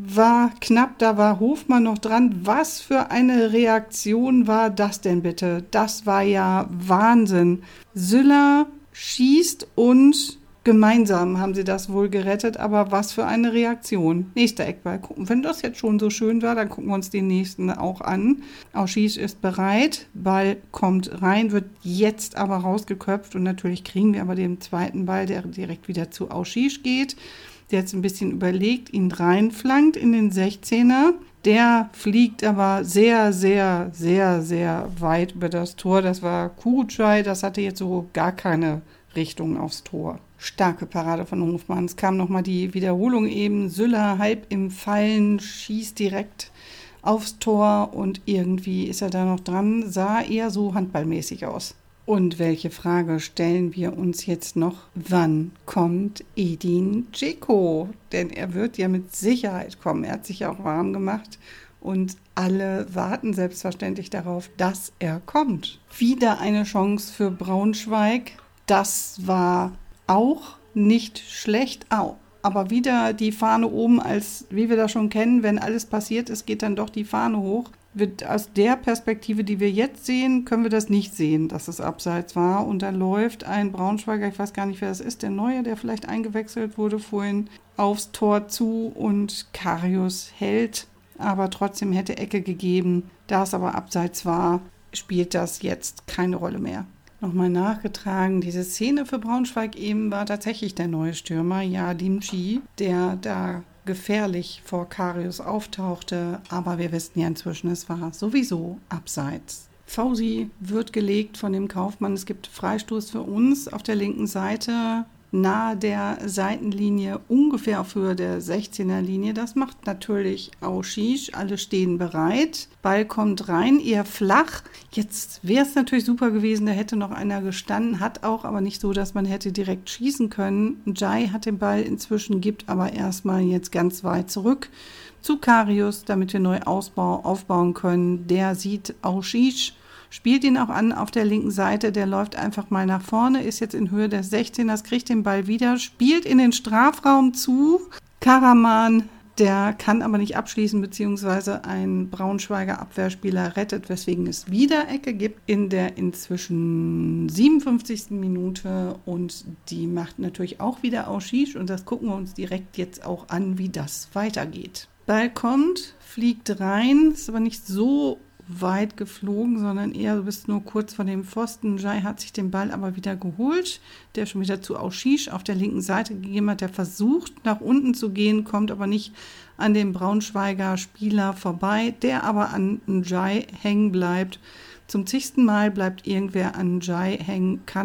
war Hofmann noch dran. Was für eine Reaktion war das denn bitte? Das war ja Wahnsinn. Süller schießt und gemeinsam haben sie das wohl gerettet, aber was für eine Reaktion. Nächster Eckball. Gucken, wenn das jetzt schon so schön war, dann gucken wir uns den nächsten auch an. Auschis ist bereit, Ball kommt rein, wird jetzt aber rausgeköpft und natürlich kriegen wir aber den zweiten Ball, der direkt wieder zu Auschis geht. Der jetzt ein bisschen überlegt, ihn reinflankt in den 16er. Der fliegt aber sehr, sehr, sehr, sehr weit über das Tor. Das war Kurucay, das hatte jetzt so gar keine Richtung aufs Tor. Starke Parade von Hofmann. Es kam nochmal die Wiederholung eben. Süller halb im Fallen, schießt direkt aufs Tor und irgendwie ist er da noch dran. Sah eher so handballmäßig aus. Und welche Frage stellen wir uns jetzt noch? Wann kommt Edin Dzeko? Denn er wird ja mit Sicherheit kommen. Er hat sich ja auch warm gemacht und alle warten selbstverständlich darauf, dass er kommt. Wieder eine Chance für Braunschweig. Das war auch nicht schlecht, aber wieder die Fahne oben, als wie wir das schon kennen, wenn alles passiert ist, geht dann doch die Fahne hoch. Aus der Perspektive, die wir jetzt sehen, können wir das nicht sehen, dass es abseits war. Und da läuft ein Braunschweiger, ich weiß gar nicht, wer das ist, der Neue, der vielleicht eingewechselt wurde vorhin, aufs Tor zu und Karius hält, aber trotzdem hätte Ecke gegeben. Da es aber abseits war, spielt das jetzt keine Rolle mehr. Nochmal nachgetragen, diese Szene für Braunschweig eben war tatsächlich der neue Stürmer, Limci, der da gefährlich vor Karius auftauchte, aber wir wissen ja inzwischen, es war sowieso abseits. Fausi wird gelegt von dem Kaufmann, es gibt Freistoß für uns auf der linken Seite, nahe der Seitenlinie, ungefähr auf Höhe der 16er-Linie. Das macht natürlich Auschis. Alle stehen bereit. Ball kommt rein, eher flach. Jetzt wäre es natürlich super gewesen, da hätte noch einer gestanden, hat auch, aber nicht so, dass man hätte direkt schießen können. Jai hat den Ball inzwischen, gibt aber erstmal jetzt ganz weit zurück zu Karius, damit wir neu aufbauen können. Der sieht Auschis, spielt ihn auch an auf der linken Seite, der läuft einfach mal nach vorne, ist jetzt in Höhe des 16ers, kriegt den Ball wieder, spielt in den Strafraum zu. Karaman, der kann aber nicht abschließen, beziehungsweise ein Braunschweiger Abwehrspieler rettet, weswegen es wieder Ecke gibt in der inzwischen 57. Minute und die macht natürlich auch wieder Auschis und das gucken wir uns direkt jetzt auch an, wie das weitergeht. Ball kommt, fliegt rein, ist aber nicht so weit geflogen, sondern eher, du bist nur kurz vor dem Pfosten. Jai hat sich den Ball aber wieder geholt, der schon wieder zu Auschis auf der linken Seite gegeben hat. Der versucht, nach unten zu gehen, kommt aber nicht an dem Braunschweiger Spieler vorbei, der aber an Jai hängen bleibt. Zum zigsten Mal bleibt irgendwer an Jai hängen, kann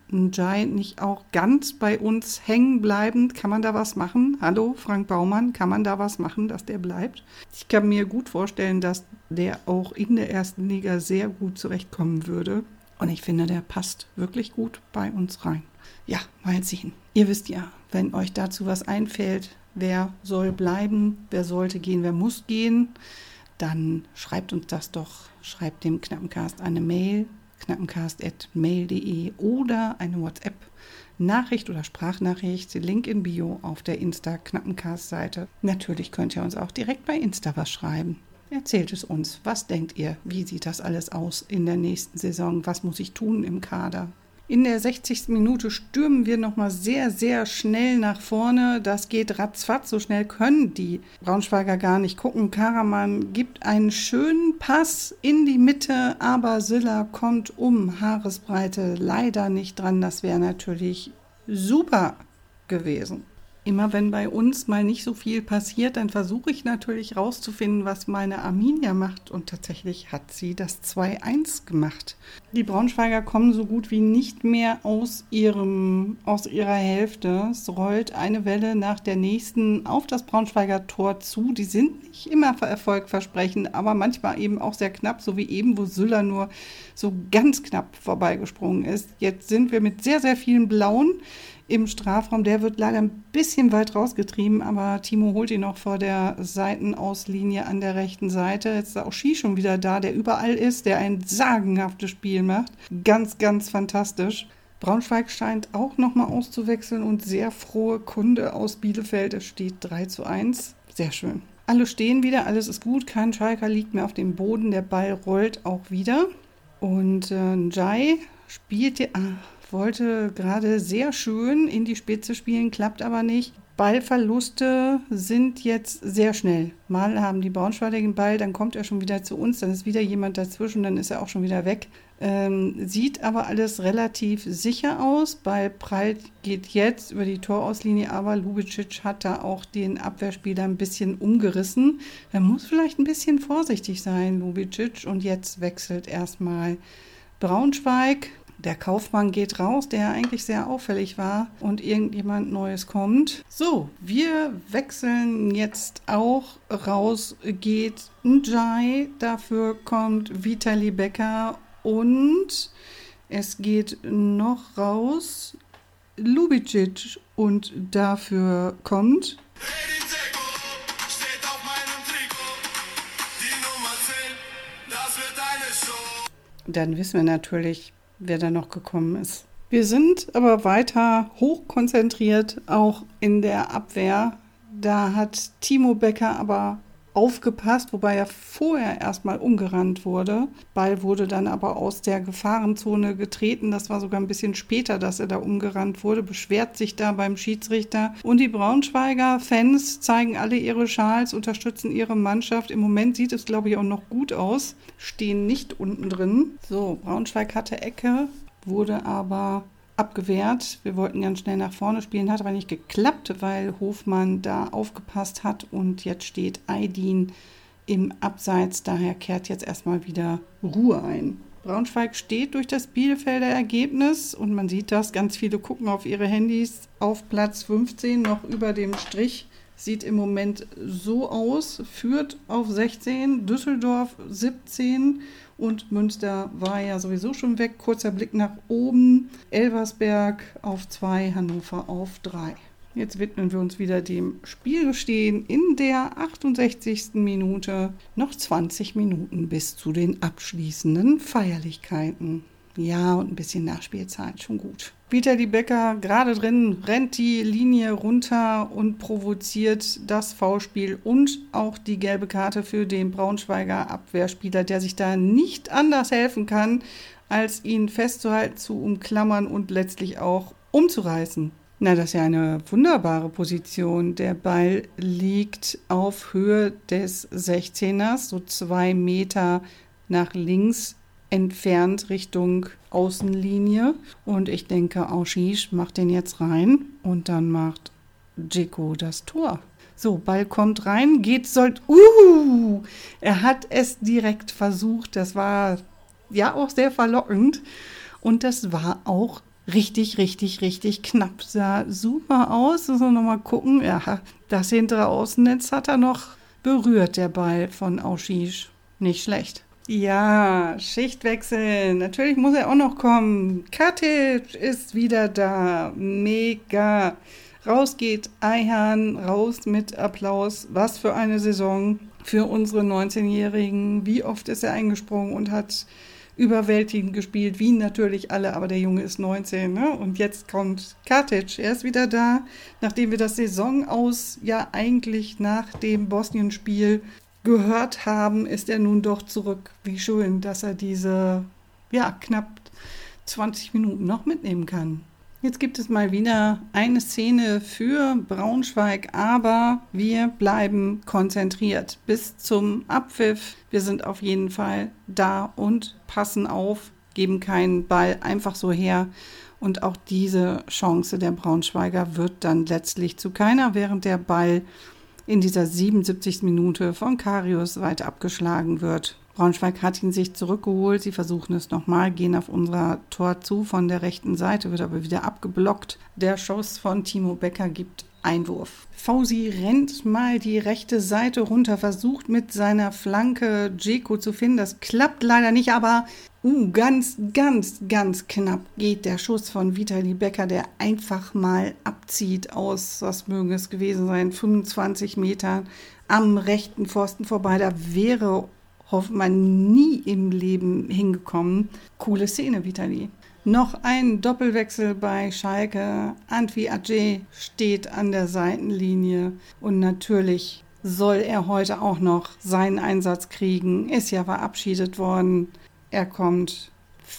Njai nicht auch ganz bei uns hängen bleiben? Kann man da was machen? Hallo, Frank Baumann, kann man da was machen, dass der bleibt? Ich kann mir gut vorstellen, dass der auch in der ersten Liga sehr gut zurechtkommen würde. Und ich finde, der passt wirklich gut bei uns rein. Ja, mal sehen. Ihr wisst ja, wenn euch dazu was einfällt, wer soll bleiben, wer sollte gehen, wer muss gehen, dann schreibt uns das doch. Schreibt dem Knappencast eine Mail, knappencast@mail.de oder eine WhatsApp-Nachricht oder Sprachnachricht, Link in Bio auf der Insta-Knappencast-Seite. Natürlich könnt ihr uns auch direkt bei Insta was schreiben. Erzählt es uns. Was denkt ihr? Wie sieht das alles aus in der nächsten Saison? Was muss ich tun im Kader? In der 60. Minute stürmen wir nochmal sehr, sehr schnell nach vorne. Das geht ratzfatz. So schnell können die Braunschweiger gar nicht gucken. Karaman gibt einen schönen Pass in die Mitte, aber Sylla kommt um Haaresbreite leider nicht dran. Das wäre natürlich super gewesen. Immer wenn bei uns mal nicht so viel passiert, dann versuche ich natürlich rauszufinden, was meine Arminia macht. Und tatsächlich hat sie das 2-1 gemacht. Die Braunschweiger kommen so gut wie nicht mehr aus ihrer Hälfte. Es rollt eine Welle nach der nächsten auf das Braunschweiger Tor zu. Die sind nicht immer erfolgversprechend, aber manchmal eben auch sehr knapp, so wie eben, wo Sylla nur so ganz knapp vorbeigesprungen ist. Jetzt sind wir mit sehr, sehr vielen Blauen im Strafraum. Der wird leider ein bisschen weit rausgetrieben, aber Timo holt ihn noch vor der Seitenauslinie an der rechten Seite. Jetzt ist auch Ski schon wieder da, der überall ist, der ein sagenhaftes Spiel macht. Ganz, ganz fantastisch. Braunschweig scheint auch nochmal auszuwechseln und sehr frohe Kunde aus Bielefeld. Es steht 3-1. Sehr schön. Alle stehen wieder, alles ist gut. Kein Schalker liegt mehr auf dem Boden. Der Ball rollt auch wieder. Und Njai wollte gerade sehr schön in die Spitze spielen, klappt aber nicht. Ballverluste sind jetzt sehr schnell. Mal haben die Braunschweiger den Ball, dann kommt er schon wieder zu uns, dann ist wieder jemand dazwischen, dann ist er auch schon wieder weg. Sieht aber alles relativ sicher aus. Ball prallt geht jetzt über die Torauslinie, aber Lubicic hat da auch den Abwehrspieler ein bisschen umgerissen. Er muss vielleicht ein bisschen vorsichtig sein, Lubicic. Und jetzt wechselt erstmal Braunschweig. Der Kaufmann geht raus, der eigentlich sehr auffällig war, und irgendjemand Neues kommt. So, wir wechseln jetzt auch. Raus geht Njai, dafür kommt Vitali Becker und es geht noch raus Lubicic und dafür kommt dann wissen wir natürlich, wer da noch gekommen ist. Wir sind aber weiter hochkonzentriert, auch in der Abwehr. Da hat Timo Becker aber aufgepasst, wobei er vorher erstmal umgerannt wurde. Ball wurde dann aber aus der Gefahrenzone getreten. Das war sogar ein bisschen später, dass er da umgerannt wurde, beschwert sich da beim Schiedsrichter. Und die Braunschweiger Fans zeigen alle ihre Schals, unterstützen ihre Mannschaft. Im Moment sieht es, glaube ich, auch noch gut aus. Stehen nicht unten drin. So, Braunschweig hatte Ecke, wurde aber abgewehrt. Wir wollten ganz schnell nach vorne spielen, hat aber nicht geklappt, weil Hofmann da aufgepasst hat und jetzt steht Aydin im Abseits. Daher kehrt jetzt erstmal wieder Ruhe ein. Braunschweig steht durch das Bielefelder Ergebnis und man sieht das, ganz viele gucken auf ihre Handys auf Platz 15, noch über dem Strich. Sieht im Moment so aus, Fürth auf 16, Düsseldorf 17 und Münster war ja sowieso schon weg. Kurzer Blick nach oben, Elversberg auf 2, Hannover auf 3. Jetzt widmen wir uns wieder dem Spielgeschehen in der 68. Minute. Noch 20 Minuten bis zu den abschließenden Feierlichkeiten. Ja, und ein bisschen Nachspielzeit, schon gut. Vitali Becker gerade drin, rennt die Linie runter und provoziert das Foulspiel und auch die gelbe Karte für den Braunschweiger Abwehrspieler, der sich da nicht anders helfen kann, als ihn festzuhalten, zu umklammern und letztlich auch umzureißen. Na, das ist ja eine wunderbare Position. Der Ball liegt auf Höhe des 16ers, so 2 Meter nach links entfernt Richtung Außenlinie. Und ich denke, Auschisch macht den jetzt rein und dann macht Dzeko das Tor. So, Ball kommt rein, er hat es direkt versucht. Das war ja auch sehr verlockend und das war auch richtig, richtig, richtig knapp. Sah super aus. Müssen wir nochmal gucken. Ja, das hintere Außennetz hat er noch berührt, der Ball von Auchiche. Nicht schlecht. Ja, Schichtwechsel. Natürlich muss er auch noch kommen. Katic ist wieder da. Mega. Raus geht Ayhan, raus mit Applaus. Was für eine Saison für unsere 19-Jährigen. Wie oft ist er eingesprungen und hat überwältigend gespielt, wie natürlich alle, aber der Junge ist 19, ne? Und jetzt kommt Katic, er ist wieder da, nachdem wir das Saisonaus ja eigentlich nach dem Bosnien-Spiel gehört haben, ist er nun doch zurück. Wie schön, dass er diese, knapp 20 Minuten noch mitnehmen kann. Jetzt gibt es mal wieder eine Szene für Braunschweig, aber wir bleiben konzentriert bis zum Abpfiff. Wir sind auf jeden Fall da und passen auf, geben keinen Ball einfach so her. Und auch diese Chance der Braunschweiger wird dann letztlich zu keiner, während der Ball in dieser 77. Minute von Karius weit abgeschlagen wird. Braunschweig hat ihn sich zurückgeholt. Sie versuchen es nochmal, gehen auf unser Tor zu von der rechten Seite, wird aber wieder abgeblockt. Der Schuss von Timo Becker gibt Einwurf. Fausi rennt mal die rechte Seite runter, versucht mit seiner Flanke Dzeko zu finden. Das klappt leider nicht, aber ganz, ganz, ganz knapp geht der Schuss von Vitali Becker, der einfach mal abzieht aus, was mögen es gewesen sein, 25 Metern am rechten Pfosten vorbei. Da wäre hoffentlich nie im Leben hingekommen. Coole Szene, Vitali. Noch ein Doppelwechsel bei Schalke. Antwi Adje steht an der Seitenlinie und natürlich soll er heute auch noch seinen Einsatz kriegen. Ist ja verabschiedet worden. Er kommt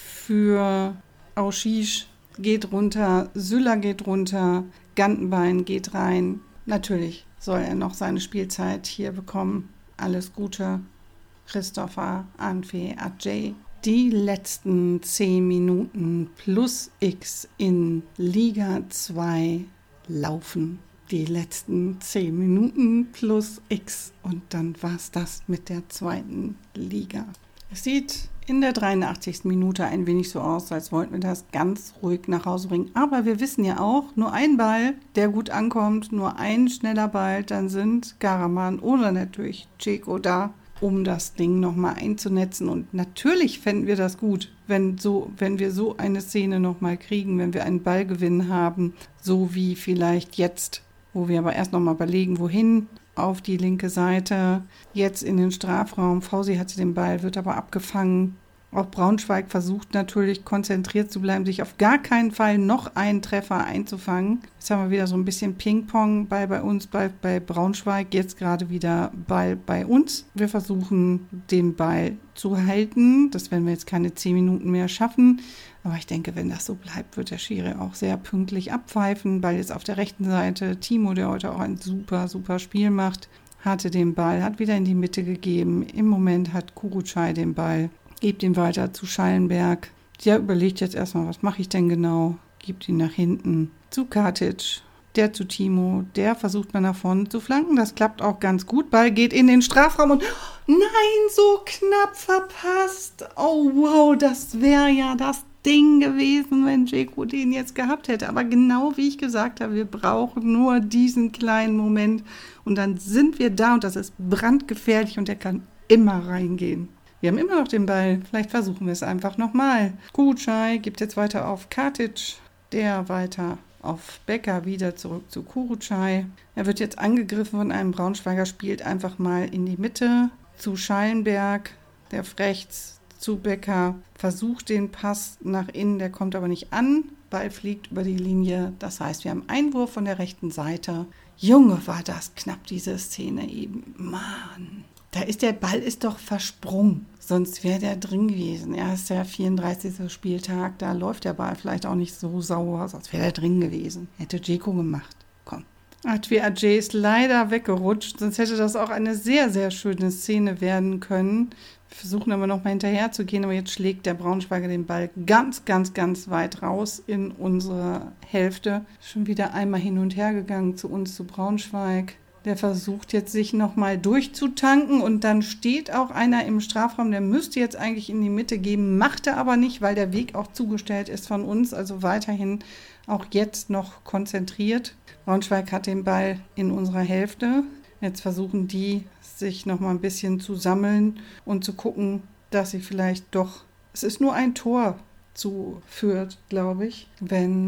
für Auchiche, geht runter, Süller geht runter, Gantenbein geht rein. Natürlich soll er noch seine Spielzeit hier bekommen. Alles Gute, Christopher Antwi Adje. Die letzten 10 Minuten plus X in Liga 2 laufen. Die letzten 10 Minuten plus X und dann war es das mit der zweiten Liga. Es sieht in der 83. Minute ein wenig so aus, als wollten wir das ganz ruhig nach Hause bringen. Aber wir wissen ja auch, nur ein Ball, der gut ankommt, nur ein schneller Ball, dann sind Karaman oder natürlich Dzeko da, um das Ding nochmal einzunetzen. Und natürlich fänden wir das gut, wenn wir so eine Szene nochmal kriegen, wenn wir einen Ballgewinn haben, so wie vielleicht jetzt, wo wir aber erst nochmal überlegen, wohin, auf die linke Seite, jetzt in den Strafraum. Fausi hatte den Ball, wird aber abgefangen. Auch Braunschweig versucht natürlich konzentriert zu bleiben, sich auf gar keinen Fall noch einen Treffer einzufangen. Jetzt haben wir wieder so ein bisschen Ping-Pong bei uns, bei Braunschweig, jetzt gerade wieder Ball bei uns. Wir versuchen den Ball zu halten. Das werden wir jetzt keine 10 Minuten mehr schaffen. Aber ich denke, wenn das so bleibt, wird der Schiri auch sehr pünktlich abpfeifen. Ball jetzt auf der rechten Seite. Timo, der heute auch ein super, super Spiel macht, hatte den Ball, hat wieder in die Mitte gegeben. Im Moment hat Kurucay den Ball. Gibt ihn weiter zu Schallenberg. Der überlegt jetzt erstmal, was mache ich denn genau? Gibt ihn nach hinten zu Katic. Der zu Timo. Der versucht mal nach vorne zu flanken. Das klappt auch ganz gut. Ball geht in den Strafraum und nein, so knapp verpasst. Oh wow, das wäre ja das Ding gewesen, wenn Dzeko den jetzt gehabt hätte. Aber genau wie ich gesagt habe, wir brauchen nur diesen kleinen Moment und dann sind wir da und das ist brandgefährlich und der kann immer reingehen. Wir haben immer noch den Ball. Vielleicht versuchen wir es einfach nochmal. Kurucay gibt jetzt weiter auf Katic. Der weiter auf Becker. Wieder zurück zu Kurucay. Er wird jetzt angegriffen von einem Braunschweiger. Spielt einfach mal in die Mitte zu Schallenberg. Der rechts zu Becker. Versucht den Pass nach innen. Der kommt aber nicht an. Ball fliegt über die Linie. Das heißt, wir haben Einwurf von der rechten Seite. Junge, war das knapp, diese Szene eben. Mann. Der Ball ist doch versprungen, sonst wäre der drin gewesen. Ja, ist der 34. Spieltag, da läuft der Ball vielleicht auch nicht so sauber, sonst wäre der drin gewesen. Hätte Dzeko gemacht. Komm. Antwi Adje ist leider weggerutscht, sonst hätte das auch eine sehr, sehr schöne Szene werden können. Wir versuchen aber nochmal hinterher zu gehen, aber jetzt schlägt der Braunschweiger den Ball ganz, ganz, ganz weit raus in unsere Hälfte. Schon wieder einmal hin und her gegangen zu uns, zu Braunschweig. Der versucht jetzt, sich nochmal durchzutanken und dann steht auch einer im Strafraum, der müsste jetzt eigentlich in die Mitte gehen, macht er aber nicht, weil der Weg auch zugestellt ist von uns, also weiterhin auch jetzt noch konzentriert. Braunschweig hat den Ball in unserer Hälfte. Jetzt versuchen die, sich nochmal ein bisschen zu sammeln und zu gucken, dass sie vielleicht doch, es ist nur ein Tor zu Fürth, glaube ich. Wenn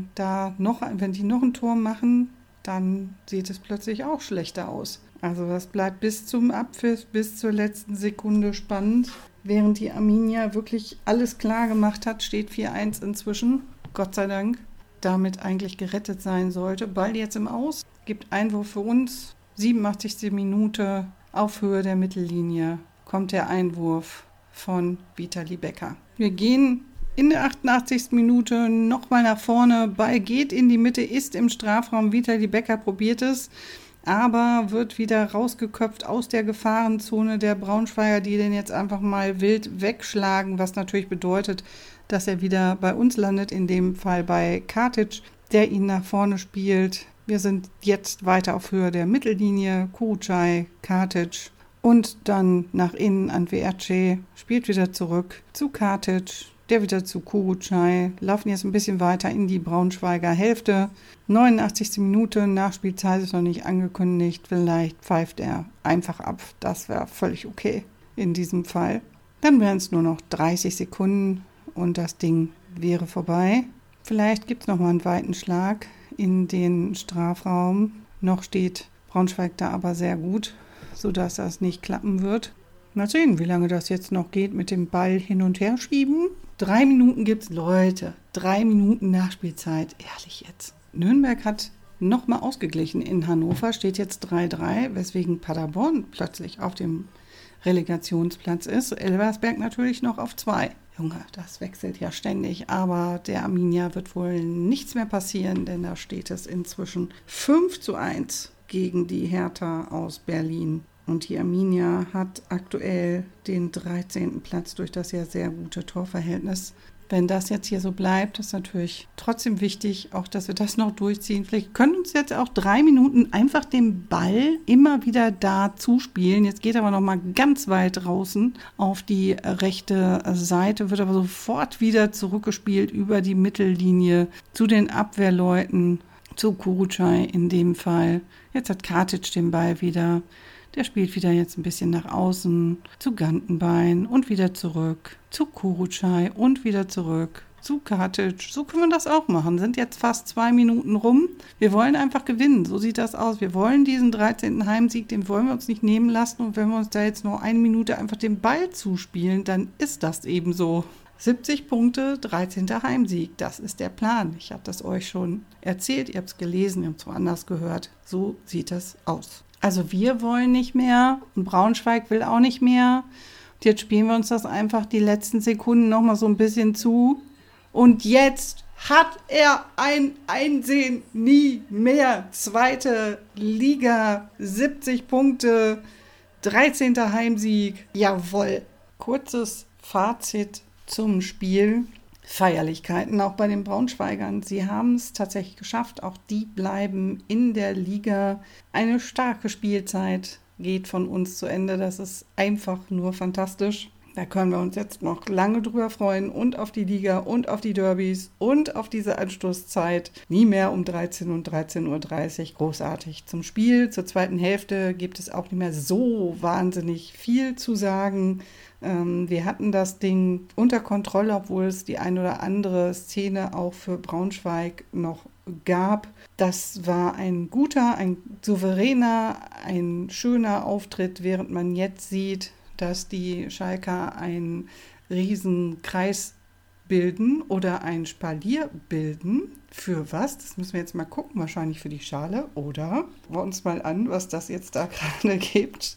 die noch ein Tor machen, dann sieht es plötzlich auch schlechter aus. Also das bleibt bis zum Abpfiff, bis zur letzten Sekunde spannend. Während die Arminia wirklich alles klar gemacht hat, steht 4-1 inzwischen, Gott sei Dank, damit eigentlich gerettet sein sollte. Ball jetzt im Aus, gibt Einwurf für uns, 87. Minute, auf Höhe der Mittellinie kommt der Einwurf von Vitali Becker. Wir gehen in der 88. Minute nochmal nach vorne. Ball geht in die Mitte, ist im Strafraum. Vitali Becker probiert es, aber wird wieder rausgeköpft aus der Gefahrenzone der Braunschweiger, die den jetzt einfach mal wild wegschlagen, was natürlich bedeutet, dass er wieder bei uns landet, in dem Fall bei Katic, der ihn nach vorne spielt. Wir sind jetzt weiter auf Höhe der Mittellinie. Kurucay, Katic und dann nach innen an Verce, spielt wieder zurück zu Katic. Der wieder zu Kurucay, laufen jetzt ein bisschen weiter in die Braunschweiger Hälfte. 89. Minute, Nachspielzeit ist noch nicht angekündigt. Vielleicht pfeift er einfach ab. Das wäre völlig okay in diesem Fall. Dann wären es nur noch 30 Sekunden und das Ding wäre vorbei. Vielleicht gibt es nochmal einen weiten Schlag in den Strafraum. Noch steht Braunschweig da aber sehr gut, sodass das nicht klappen wird. Mal sehen, wie lange das jetzt noch geht mit dem Ball hin und her schieben. 3 Minuten gibt's, Leute. 3 Minuten Nachspielzeit. Ehrlich jetzt. Nürnberg hat nochmal ausgeglichen in Hannover. Steht jetzt 3-3, weswegen Paderborn plötzlich auf dem Relegationsplatz ist. Elversberg natürlich noch auf 2. Junge, das wechselt ja ständig. Aber der Arminia wird wohl nichts mehr passieren, denn da steht es inzwischen 5-1 gegen die Hertha aus Berlin. Und die Arminia hat aktuell den 13. Platz durch das ja sehr gute Torverhältnis. Wenn das jetzt hier so bleibt, ist natürlich trotzdem wichtig, auch dass wir das noch durchziehen. Vielleicht können uns jetzt auch 3 Minuten einfach den Ball immer wieder da zuspielen. Jetzt geht aber noch mal ganz weit draußen auf die rechte Seite, wird aber sofort wieder zurückgespielt über die Mittellinie zu den Abwehrleuten, zu Kurucay in dem Fall. Jetzt hat Katic den Ball wieder. Der spielt wieder jetzt ein bisschen nach außen, zu Gantenbein und wieder zurück, zu Kurucay und wieder zurück, zu Katic. So können wir das auch machen. Sind jetzt fast 2 Minuten rum. Wir wollen einfach gewinnen. So sieht das aus. Wir wollen diesen 13. Heimsieg, den wollen wir uns nicht nehmen lassen. Und wenn wir uns da jetzt nur 1 Minute einfach den Ball zuspielen, dann ist das eben so. 70 Punkte, 13. Heimsieg. Das ist der Plan. Ich habe das euch schon erzählt. Ihr habt es gelesen, ihr habt es woanders gehört. So sieht es aus. Also wir wollen nicht mehr und Braunschweig will auch nicht mehr. Und jetzt spielen wir uns das einfach die letzten Sekunden nochmal so ein bisschen zu. Und jetzt hat er ein Einsehen, nie mehr. 2. Liga, 70 Punkte, 13. Heimsieg. Jawohl. Kurzes Fazit zum Spiel. Feierlichkeiten auch bei den Braunschweigern. Sie haben es tatsächlich geschafft. Auch die bleiben in der Liga. Eine starke Spielzeit geht von uns zu Ende. Das ist einfach nur fantastisch. Da können wir uns jetzt noch lange drüber freuen und auf die Liga und auf die Derbys und auf diese Anstoßzeit. Nie mehr um 13 und 13.30 Uhr. Großartig. Zum Spiel, zur zweiten Hälfte gibt es auch nicht mehr so wahnsinnig viel zu sagen. Wir hatten das Ding unter Kontrolle, obwohl es die ein oder andere Szene auch für Braunschweig noch gab. Das war ein guter, ein souveräner, ein schöner Auftritt, während man jetzt sieht, dass die Schalker einen Riesenkreis bilden oder ein Spalier bilden. Für was? Das müssen wir jetzt mal gucken. Wahrscheinlich für die Schale. Oder schauen wir uns mal an, was das jetzt da gerade gibt.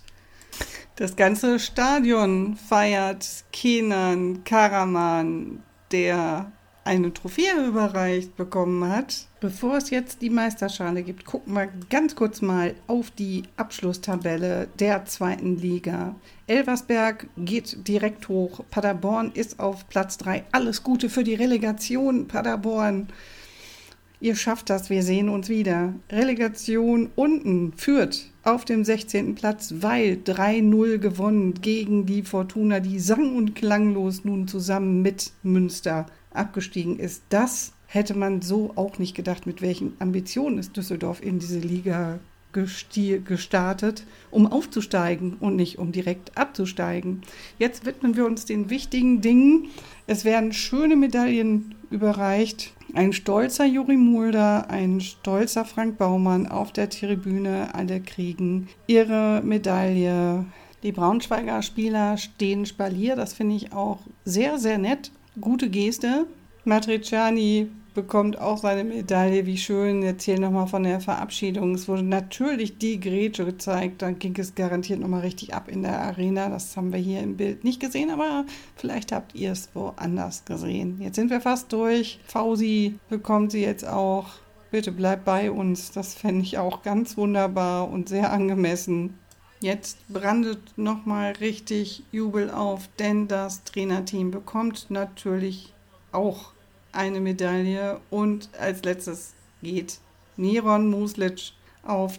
Das ganze Stadion feiert Kenan Karaman, der eine Trophäe überreicht bekommen hat. Bevor es jetzt die Meisterschale gibt, gucken wir ganz kurz mal auf die Abschlusstabelle der zweiten Liga. Elversberg geht direkt hoch. Paderborn ist auf Platz 3. Alles Gute für die Relegation, Paderborn. Ihr schafft das, wir sehen uns wieder. Relegation unten, Fürth auf dem 16. Platz, weil 3-0 gewonnen gegen die Fortuna, die sang- und klanglos nun zusammen mit Münster abgestiegen ist. Das hätte man so auch nicht gedacht, mit welchen Ambitionen ist Düsseldorf in diese Liga gestartet, um aufzusteigen und nicht um direkt abzusteigen. Jetzt widmen wir uns den wichtigen Dingen. Es werden schöne Medaillen überreicht. Ein stolzer Juri Mulder, ein stolzer Frank Baumann auf der Tribüne. Alle kriegen ihre Medaille. Die Braunschweiger Spieler stehen Spalier. Das finde ich auch sehr, sehr nett. Gute Geste. Matriciani bekommt auch seine Medaille, wie schön. Jetzt hier nochmal von der Verabschiedung. Es wurde natürlich die Grätsche gezeigt, dann ging es garantiert nochmal richtig ab in der Arena. Das haben wir hier im Bild nicht gesehen, aber vielleicht habt ihr es woanders gesehen. Jetzt sind wir fast durch. Fausi bekommt sie jetzt auch. Bitte bleibt bei uns. Das fände ich auch ganz wunderbar und sehr angemessen. Jetzt brandet nochmal richtig Jubel auf, denn das Trainerteam bekommt natürlich auch eine Medaille und als letztes geht Miron Muslic auf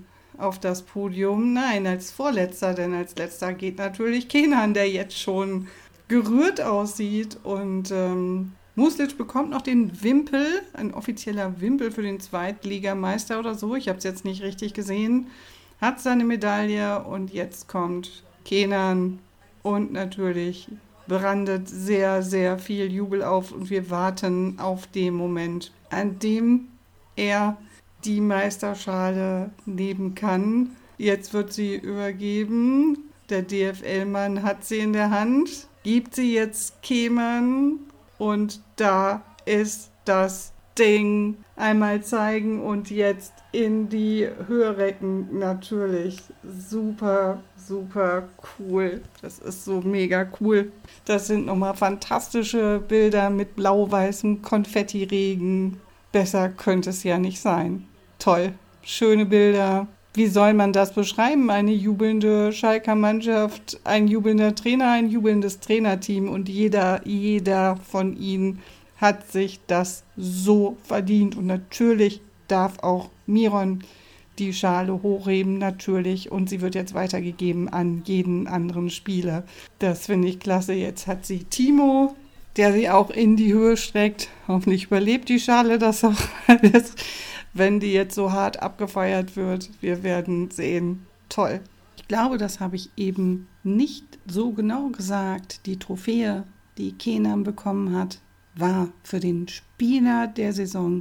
das Podium. Nein, als Vorletzter, denn als letzter geht natürlich Kenan, der jetzt schon gerührt aussieht und Muslic bekommt noch den Wimpel, ein offizieller Wimpel für den Zweitligameister oder so, ich habe es jetzt nicht richtig gesehen, hat seine Medaille und jetzt kommt Kenan und natürlich brandet sehr, sehr viel Jubel auf und wir warten auf den Moment, an dem er die Meisterschale nehmen kann. Jetzt wird sie übergeben. Der DFL-Mann hat sie in der Hand, gibt sie jetzt Keman und da ist das Ding. Einmal zeigen und jetzt in die Höhe recken. Natürlich super, super cool. Das ist so mega cool. Das sind nochmal fantastische Bilder mit blau-weißem Konfettiregen. Besser könnte es ja nicht sein. Toll. Schöne Bilder. Wie soll man das beschreiben? Eine jubelnde Schalker Mannschaft, ein jubelnder Trainer, ein jubelndes Trainerteam und jeder von ihnen hat sich das so verdient. Und natürlich darf auch Miron die Schale hochheben, natürlich. Und sie wird jetzt weitergegeben an jeden anderen Spieler. Das finde ich klasse. Jetzt hat sie Timo, der sie auch in die Höhe streckt. Hoffentlich überlebt die Schale das auch alles, wenn die jetzt so hart abgefeiert wird. Wir werden sehen. Toll. Ich glaube, das habe ich eben nicht so genau gesagt. Die Trophäe, die Kenan bekommen hat, war für den Spieler der Saison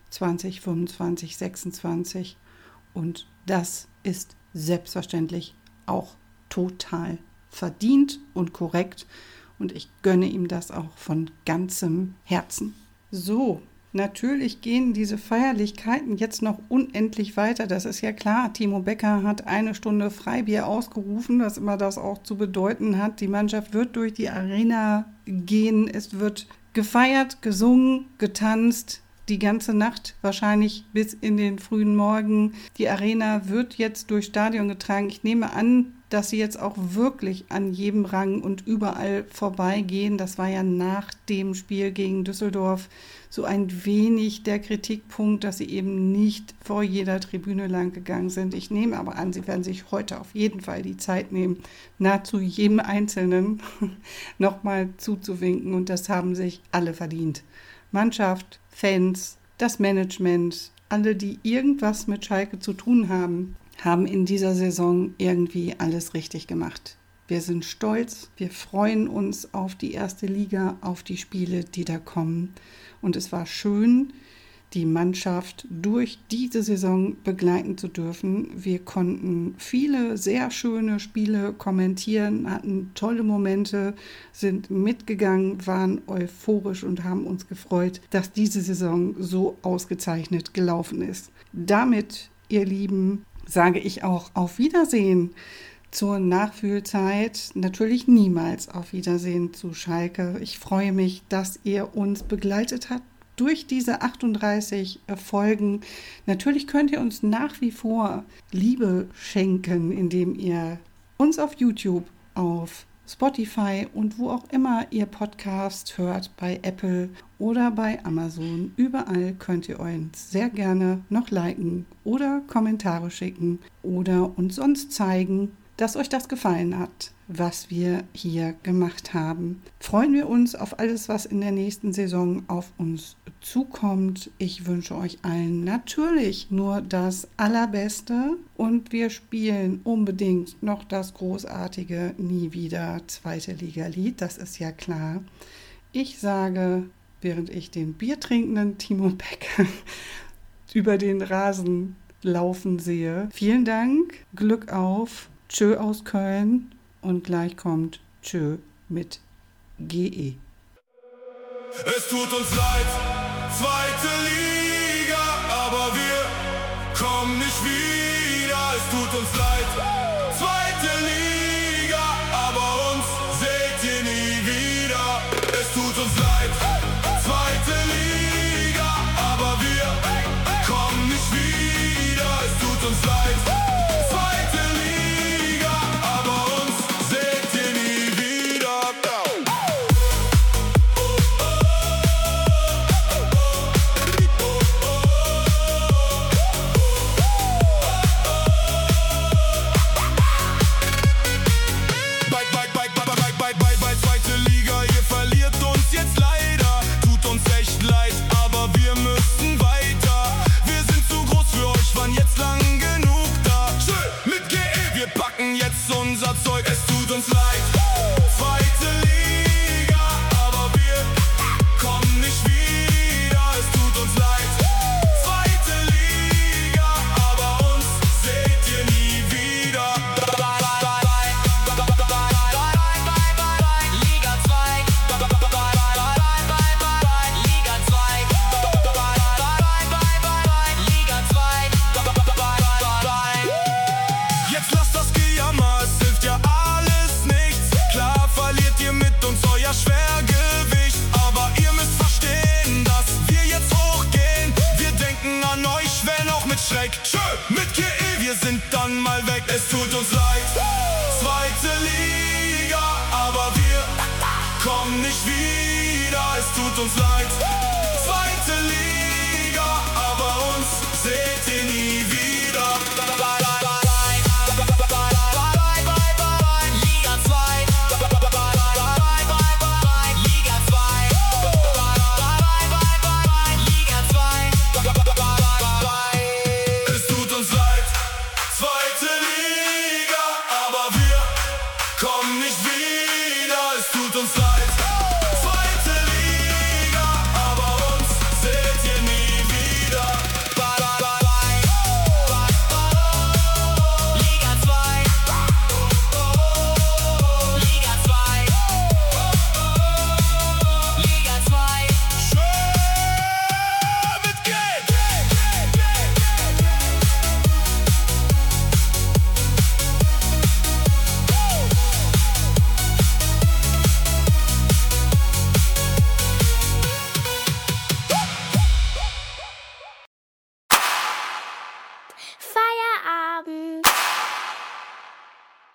2025/26 und das ist selbstverständlich auch total verdient und korrekt und ich gönne ihm das auch von ganzem Herzen. So, natürlich gehen diese Feierlichkeiten jetzt noch unendlich weiter, das ist ja klar. Timo Becker hat 1 Stunde Freibier ausgerufen, was immer das auch zu bedeuten hat. Die Mannschaft wird durch die Arena gehen, es wird gefeiert, gesungen, getanzt, die ganze Nacht, wahrscheinlich bis in den frühen Morgen. Die Arena wird jetzt durchs Stadion getragen. Ich nehme an, dass sie jetzt auch wirklich an jedem Rang und überall vorbeigehen. Das war ja nach dem Spiel gegen Düsseldorf so ein wenig der Kritikpunkt, dass sie eben nicht vor jeder Tribüne lang gegangen sind. Ich nehme aber an, sie werden sich heute auf jeden Fall die Zeit nehmen, nahezu jedem Einzelnen nochmal zuzuwinken und das haben sich alle verdient. Mannschaft, Fans, das Management, alle, die irgendwas mit Schalke zu tun haben, haben in dieser Saison irgendwie alles richtig gemacht. Wir sind stolz, wir freuen uns auf die erste Liga, auf die Spiele, die da kommen. Und es war schön, die Mannschaft durch diese Saison begleiten zu dürfen. Wir konnten viele sehr schöne Spiele kommentieren, hatten tolle Momente, sind mitgegangen, waren euphorisch und haben uns gefreut, dass diese Saison so ausgezeichnet gelaufen ist. Damit, ihr Lieben, sage ich auch auf Wiedersehen zur Nachfühlzeit. Natürlich niemals auf Wiedersehen zu Schalke. Ich freue mich, dass ihr uns begleitet habt durch diese 38 Folgen. Natürlich könnt ihr uns nach wie vor Liebe schenken, indem ihr uns auf YouTube auf Spotify und wo auch immer ihr Podcast hört, bei Apple oder bei Amazon. Überall könnt ihr uns sehr gerne noch liken oder Kommentare schicken oder uns sonst zeigen, dass euch das gefallen hat, was wir hier gemacht haben. Freuen wir uns auf alles, was in der nächsten Saison auf uns zukommt. Ich wünsche euch allen natürlich nur das Allerbeste und wir spielen unbedingt noch das großartige Nie wieder zweite Liga-Lied, das ist ja klar. Ich sage, während ich den biertrinkenden Timo Becker über den Rasen laufen sehe, vielen Dank, Glück auf, tschö aus Köln und gleich kommt tschö mit GE. Es tut uns leid, zweite Liga, aber wir kommen nicht wieder. Es tut uns leid, zweite Liga, aber uns seht ihr nie wieder. Es tut uns leid, zweite Liga, aber wir kommen nicht wieder. Es tut uns leid, zweite Liga, aber uns seht ihr nie wieder. Bei zweite Liga, ihr verliert uns jetzt leider. Tut uns echt leid, aber wir müssen weiter. Wir sind zu groß für euch, waren jetzt lang genug da. Schön mit GE, wir packen jetzt unser Zeug. Es tut uns leid, zweite Liga, aber wir kommen nicht wieder. Es tut uns leid, zweite Liga, aber uns seht ihr nie wieder. Jetzt lasst das Gejammer, es hilft ja alles nichts. Klar verliert ihr mit uns euer Schwergewicht, aber ihr müsst verstehen, dass wir jetzt hochgehen. Wir denken an euch, wenn auch mit Schreck. Schön mit GE, wir sind dann mal weg. Es tut uns leid, zweite Liga, aber wir kommen nicht wieder. Es tut uns leid, zweite Liga.